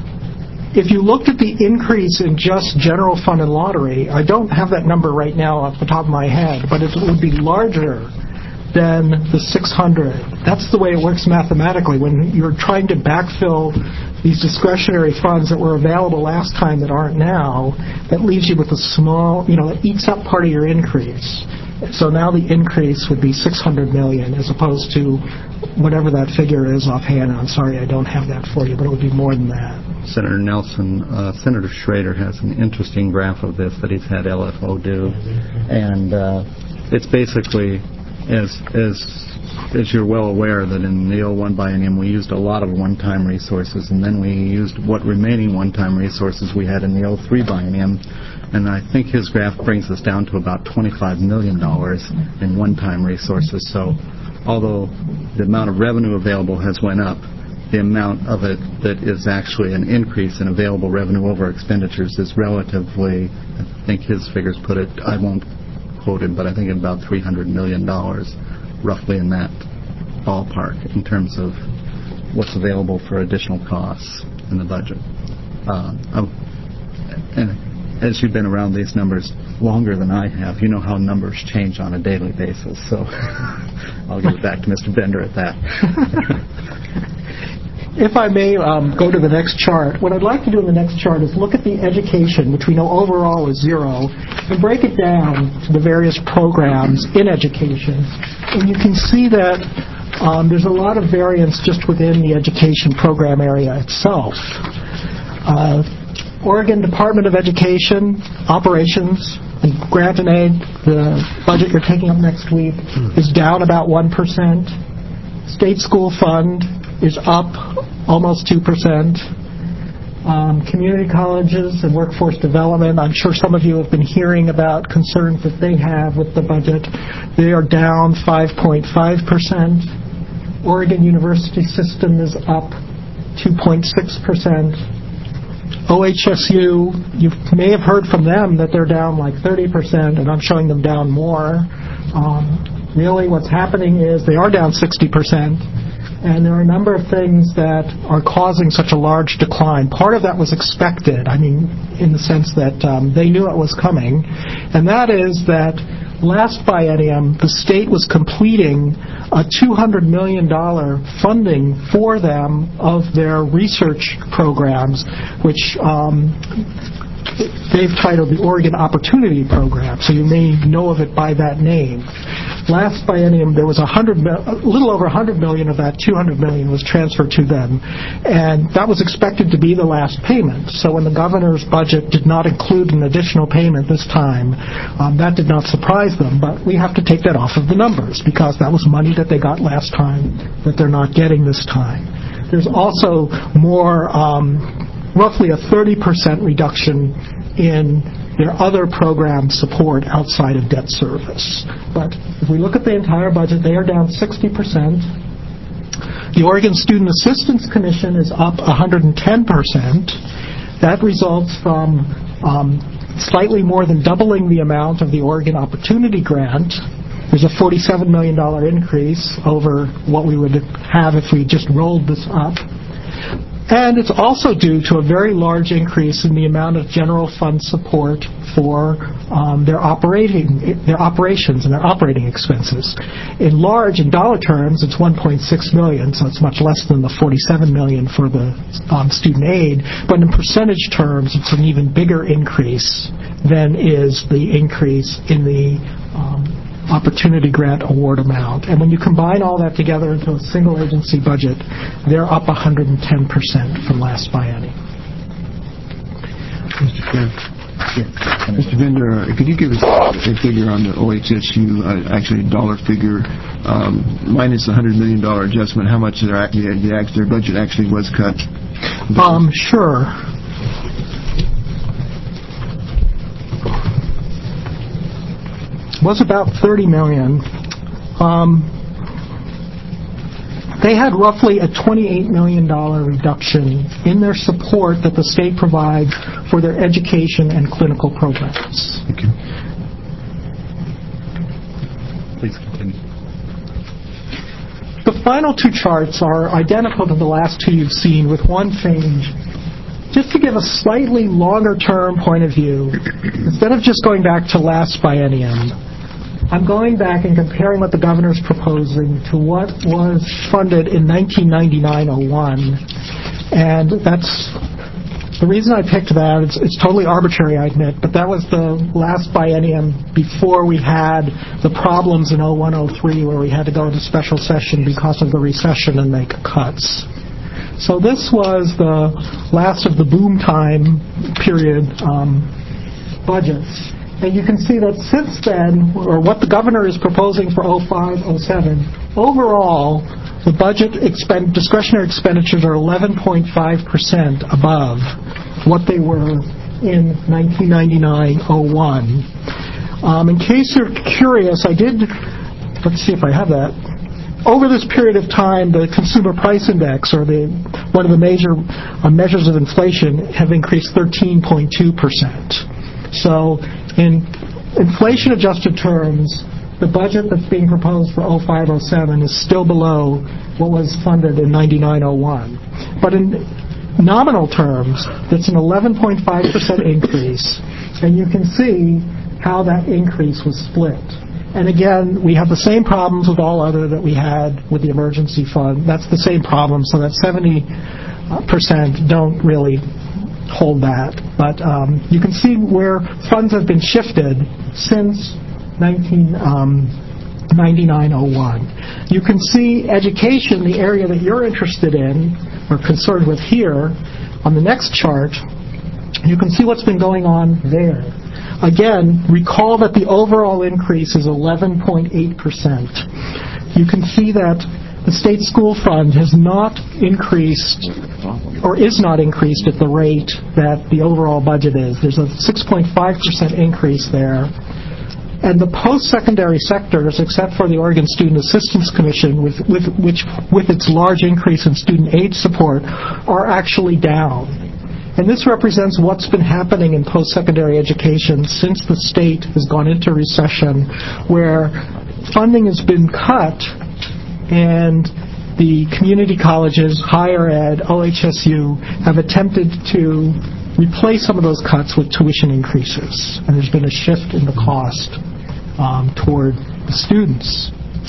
if you looked at the increase in just general fund and lottery, I don't have that number right now off the top of my head, but it would be larger than the six hundred. That's the way it works mathematically. When you're trying to backfill these discretionary funds that were available last time that aren't now, that leaves you with a small, you know, it eats up part of your increase. So now the increase would be six hundred million dollars as opposed to whatever that figure is offhand. I'm sorry, I don't have that for you, but it would be more than that. Senator Nelson, uh, Senator Schrader has an interesting graph of this that he's had L F O do, and uh, it's basically, as as as you're well aware, that in the oh one biennium we used a lot of one-time resources, and then we used what remaining one-time resources we had in the oh three biennium, and I think his graph brings us down to about twenty-five million dollars in one-time resources. So although the amount of revenue available has went up, the amount of it that is actually an increase in available revenue over expenditures is relatively, I think his figures put it, I won't quote him, but I think about three hundred million dollars, roughly in that ballpark, in terms of what's available for additional costs in the budget. Uh, and as you've been around these numbers longer than I have, you know how numbers change on a daily basis, so I'll give it back to Mister Bender at that. If I may um, go to the next chart, what I'd like to do in the next chart is look at the education, which we know overall is zero, and break it down to the various programs in education. And you can see that um, there's a lot of variance just within the education program area itself. Uh, Oregon Department of Education operations and grant and aid, the budget you're taking up next week, is down about one percent. State School Fund is up almost two percent. Um, community colleges and workforce development, I'm sure some of you have been hearing about concerns that they have with the budget. They are down five point five percent. Oregon University System is up two point six percent. O H S U, you may have heard from them that they're down like thirty percent, and I'm showing them down more. Um, really what's happening is they are down sixty percent. And there are a number of things that are causing such a large decline. Part of that was expected, I mean, in the sense that um, they knew it was coming, and that is that last biennium, the state was completing a two hundred million dollars funding for them of their research programs, which um, they've titled the Oregon Opportunity Program, so you may know of it by that name. Last biennium, there was a hundred, a little over one hundred million of that two hundred million was transferred to them, and that was expected to be the last payment. So when the governor's budget did not include an additional payment this time, um, that did not surprise them. But we have to take that off of the numbers because that was money that they got last time that they're not getting this time. There's also more, um, roughly a thirty percent reduction in their other program support outside of debt service. But if we look at the entire budget, they are down sixty percent. The Oregon Student Assistance Commission is up one hundred ten percent. That results from um, slightly more than doubling the amount of the Oregon Opportunity Grant. There's a forty-seven million dollars increase over what we would have if we just rolled this up. And it's also due to a very large increase in the amount of general fund support for um, their operating their operations and their operating expenses. In large, in dollar terms, it's one point six million dollars, so it's much less than the forty-seven million dollars for the um, student aid. But in percentage terms, it's an even bigger increase than is the increase in the um, Opportunity Grant award amount. And when you combine all that together into a single agency budget, they're up one hundred ten percent from last biennium. Mister Chair. Yeah. Mister Bender, uh, could you give us a figure on the O H S U, uh, actually a dollar figure, um, minus the one hundred million dollars adjustment, how much their, the, the, their budget actually was cut? Um, sure. Was about thirty million dollars. Um, they had roughly a twenty-eight million dollars reduction in their support that the state provides for their education and clinical programs. Thank you. Please continue. The final two charts are identical to the last two you've seen, with one change. Just to give a slightly longer-term point of view, instead of just going back to last biennium, I'm going back and comparing what the governor's proposing to what was funded in nineteen ninety-nine oh one. And that's the reason I picked that. It's, it's totally arbitrary, I admit, but that was the last biennium before we had the problems in oh one oh three where we had to go into special session because of the recession and make cuts. So this was the last of the boom time period um, budgets. And you can see that since then, or what the governor is proposing for oh five oh seven, overall, the budget expend- discretionary expenditures are eleven point five percent above what they were in nineteen ninety-nine oh one. Um, in case you're curious, I did, let's see if I have that. Over this period of time, the consumer price index, or the one of the major uh, measures of inflation, have increased thirteen point two percent. So in inflation-adjusted terms, the budget that's being proposed for oh five oh seven is still below what was funded in ninety-nine oh one. But in nominal terms, it's an eleven point five percent increase, and you can see how that increase was split. And again, we have the same problems with all other that we had with the emergency fund. That's the same problem, so that seventy percent don't really hold that. But um, you can see where funds have been shifted since nineteen ninety-nine oh one. You can see education, the area that you're interested in or concerned with here, on the next chart. You can see what's been going on there. Again, recall that the overall increase is eleven point eight percent. You can see that the state school fund has not increased, or is not increased at the rate that the overall budget is. There's a six point five percent increase there. And the post-secondary sectors, except for the Oregon Student Assistance Commission, with, with, which, with its large increase in student aid support, are actually down. And this represents what's been happening in post-secondary education since the state has gone into recession, where funding has been cut, and the community colleges, higher ed, O H S U, have attempted to replace some of those cuts with tuition increases. And there's been a shift in the cost um, toward the students.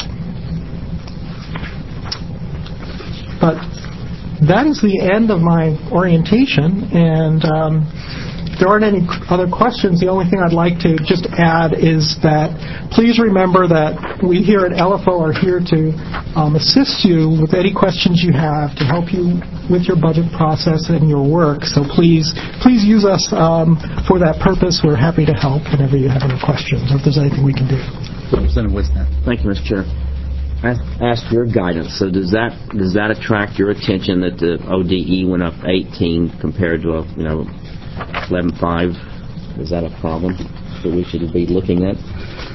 But that is the end of my orientation, and um, if there aren't any other questions, the only thing I'd like to just add is that please remember that we here at L F O are here to um, assist you with any questions you have to help you with your budget process and your work. So please, please use us um, for that purpose. We're happy to help whenever you have any questions or if there's anything we can do. Representative Wisnet. Thank you, Mister Chair. I asked your guidance. So does that does that attract your attention that the O D E went up eighteen compared to a you know eleven point five? Is that a problem that we should be looking at?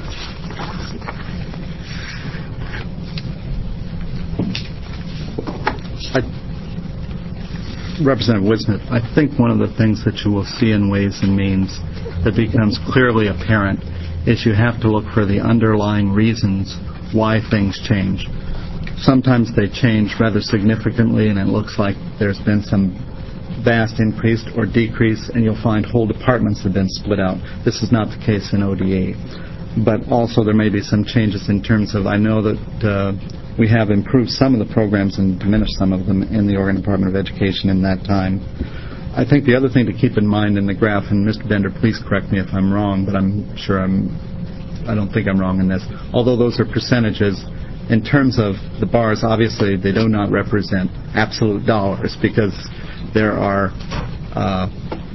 I, Representative Wisnet, I think one of the things that you will see in Ways and Means that becomes clearly apparent is you have to look for the underlying reasons why things change. Sometimes they change rather significantly, and it looks like there's been some vast increase or decrease, and you'll find whole departments have been split out. This is not the case in O D E. But also there may be some changes in terms of, I know that uh, we have improved some of the programs and diminished some of them in the Oregon Department of Education in that time. I think the other thing to keep in mind in the graph, and Mister Bender, please correct me if I'm wrong, but I'm sure I'm, I don't think I'm wrong in this. Although those are percentages, in terms of the bars, obviously they do not represent absolute dollars because there are uh,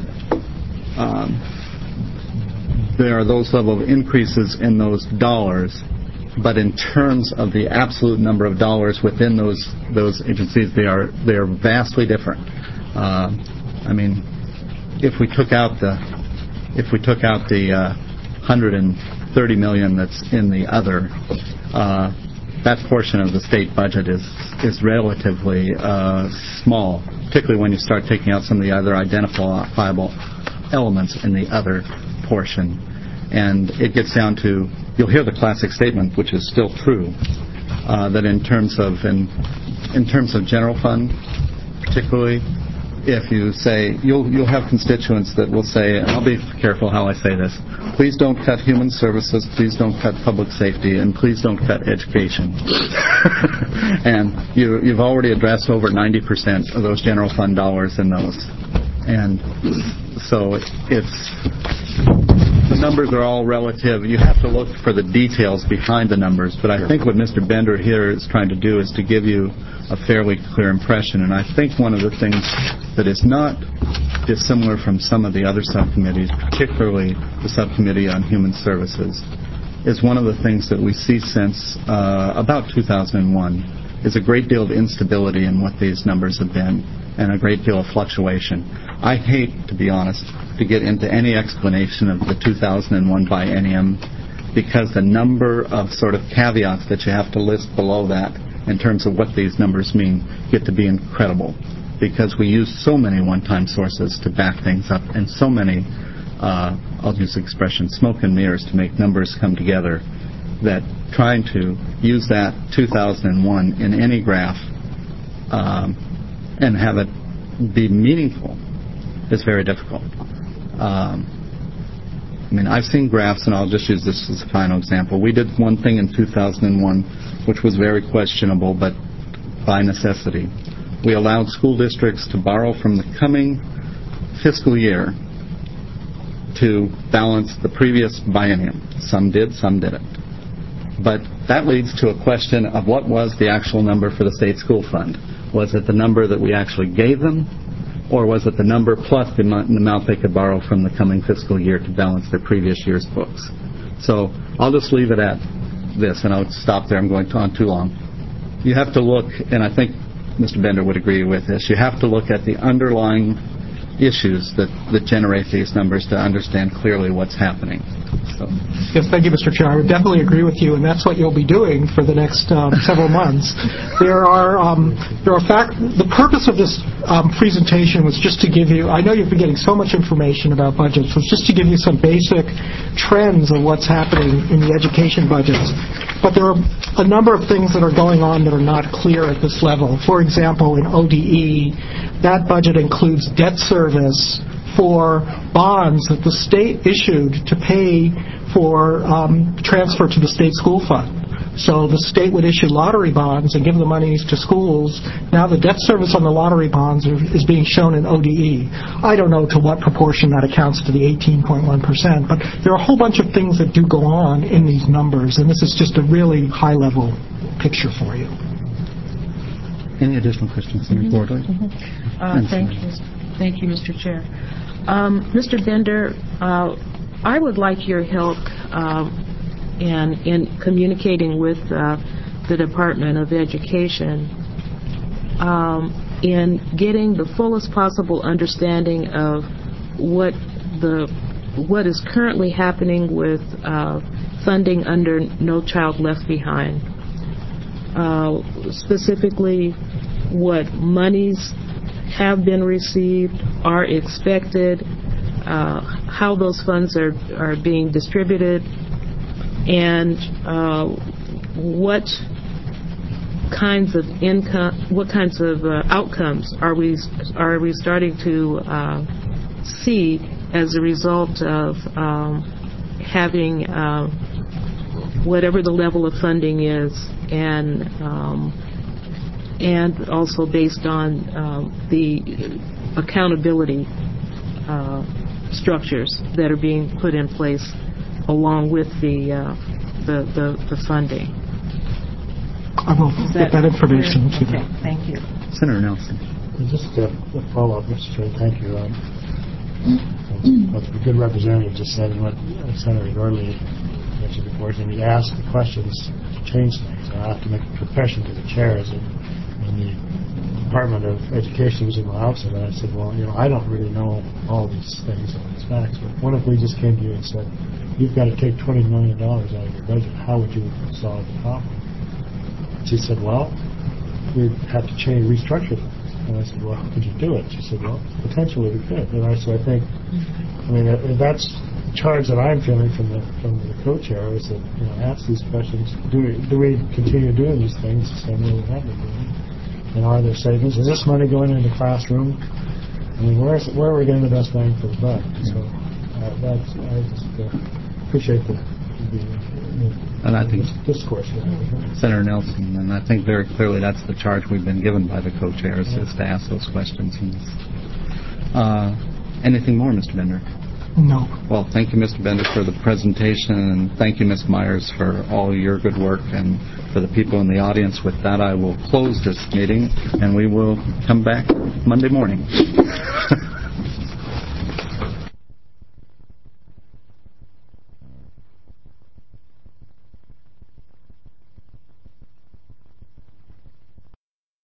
um, there are those level of increases in those dollars, but in terms of the absolute number of dollars within those those agencies, they are they are vastly different. Uh, I mean, if we took out the if we took out the uh, one hundred thirty million that's in the other, uh, that portion of the state budget is is relatively uh, small, particularly when you start taking out some of the other identifiable elements in the other portion. And it gets down to, you'll hear the classic statement, which is still true, uh, that in terms of in, in terms of general fund, particularly, if you say, you'll you'll have constituents that will say, and I'll be careful how I say this, please don't cut human services, please don't cut public safety, and please don't cut education. And you, you've already addressed over ninety percent of those general fund dollars in those. And so it's, the numbers are all relative. You have to look for the details behind the numbers. But I think what Mister Bender here is trying to do is to give you a fairly clear impression. And I think one of the things that is not dissimilar from some of the other subcommittees, particularly the Subcommittee on Human Services, is one of the things that we see since uh, about two thousand one is a great deal of instability in what these numbers have been and a great deal of fluctuation. I hate, to be honest, to get into any explanation of the two thousand one biennium because the number of sort of caveats that you have to list below that in terms of what these numbers mean get to be incredible because we use so many one-time sources to back things up and so many, uh, I'll use the expression, smoke and mirrors to make numbers come together that trying to use that two thousand one in any graph um, and have it be meaningful is very difficult. Um, I mean, I've seen graphs, and I'll just use this as a final example. We did one thing in two thousand one which was very questionable, but by necessity. We allowed school districts to borrow from the coming fiscal year to balance the previous biennium. Some did, some didn't. But that leads to a question of what was the actual number for the state school fund. Was it the number that we actually gave them, or was it the number plus the amount they could borrow from the coming fiscal year to balance their previous year's books? So I'll just leave it at this, and I'll stop there. I'm going on too long. You have to look, and I think Mister Bender would agree with this, you have to look at the underlying issues that, that generate these numbers to understand clearly what's happening. So. Yes, thank you, Mister Chair. I would definitely agree with you, and that's what you'll be doing for the next um, several months. There are, um, there are fact. The purpose of this um, presentation was just to give you. I know you've been getting so much information about budgets. Was just to give you some basic trends of what's happening in the education budgets. But there are a number of things that are going on that are not clear at this level. For example, in O D E, that budget includes debt service for bonds that the state issued to pay for um, transfer to the state school fund. So the state would issue lottery bonds and give the monies to schools. Now the debt service on the lottery bonds are, is being shown in O D E. I don't know to what proportion that accounts to the eighteen point one percent, but there are a whole bunch of things that do go on in these numbers, and this is just a really high-level picture for you. Any additional questions, Senator Gordon? Mm-hmm. Uh, thank you. Thank you, Mister Chair. Um, Mister Bender, uh, I would like your help uh, in, in communicating with uh, the Department of Education um, in getting the fullest possible understanding of what the what is currently happening with uh, funding under No Child Left Behind. Uh, specifically, what monies have been received, are expected, uh, how those funds are, are being distributed, and uh, what kinds of income, what kinds of uh, outcomes are we are we starting to uh, see as a result of um, having uh, whatever the level of funding is, and um, and also based on uh, the accountability uh, structures that are being put in place along with the uh, the, the, the funding. I will get that information to okay, you. Thank you. Senator Nelson. Just a, a follow-up, Mister Chair. Thank you. Um, what the good representative just said and what Senator Gordley mentioned before, when he asked the questions to change things, I have to make a confession to the chairs and in the Department of Education was in my office, and I said, well, you know, I don't really know all these things, all these facts, but what if we just came to you and said, you've got to take twenty million dollars out of your budget, how would you solve the problem? She said, well, we'd have to change, restructure things. And I said, well, could you do it? She said, well, potentially we could. And I said, I think, I mean, if that's the charge that I'm feeling from the from the co-chair is that, you know, ask these questions, do we, do we continue doing these things the same way we have been doing? And are there savings? Is this money going into the classroom? I mean, where, is, where are we getting the best bang for the buck? So uh, that's, I just uh, appreciate the, the, the, and I think discourse. Senator Nelson, and I think very clearly that's the charge we've been given by the co-chairs, yeah. is to ask those questions. And, uh, anything more, Mister Bender? No. Well, thank you, Mister Bender, for the presentation, and thank you, Miz Myers, for all your good work, and for the people in the audience. With that, I will close this meeting, and we will come back Monday morning.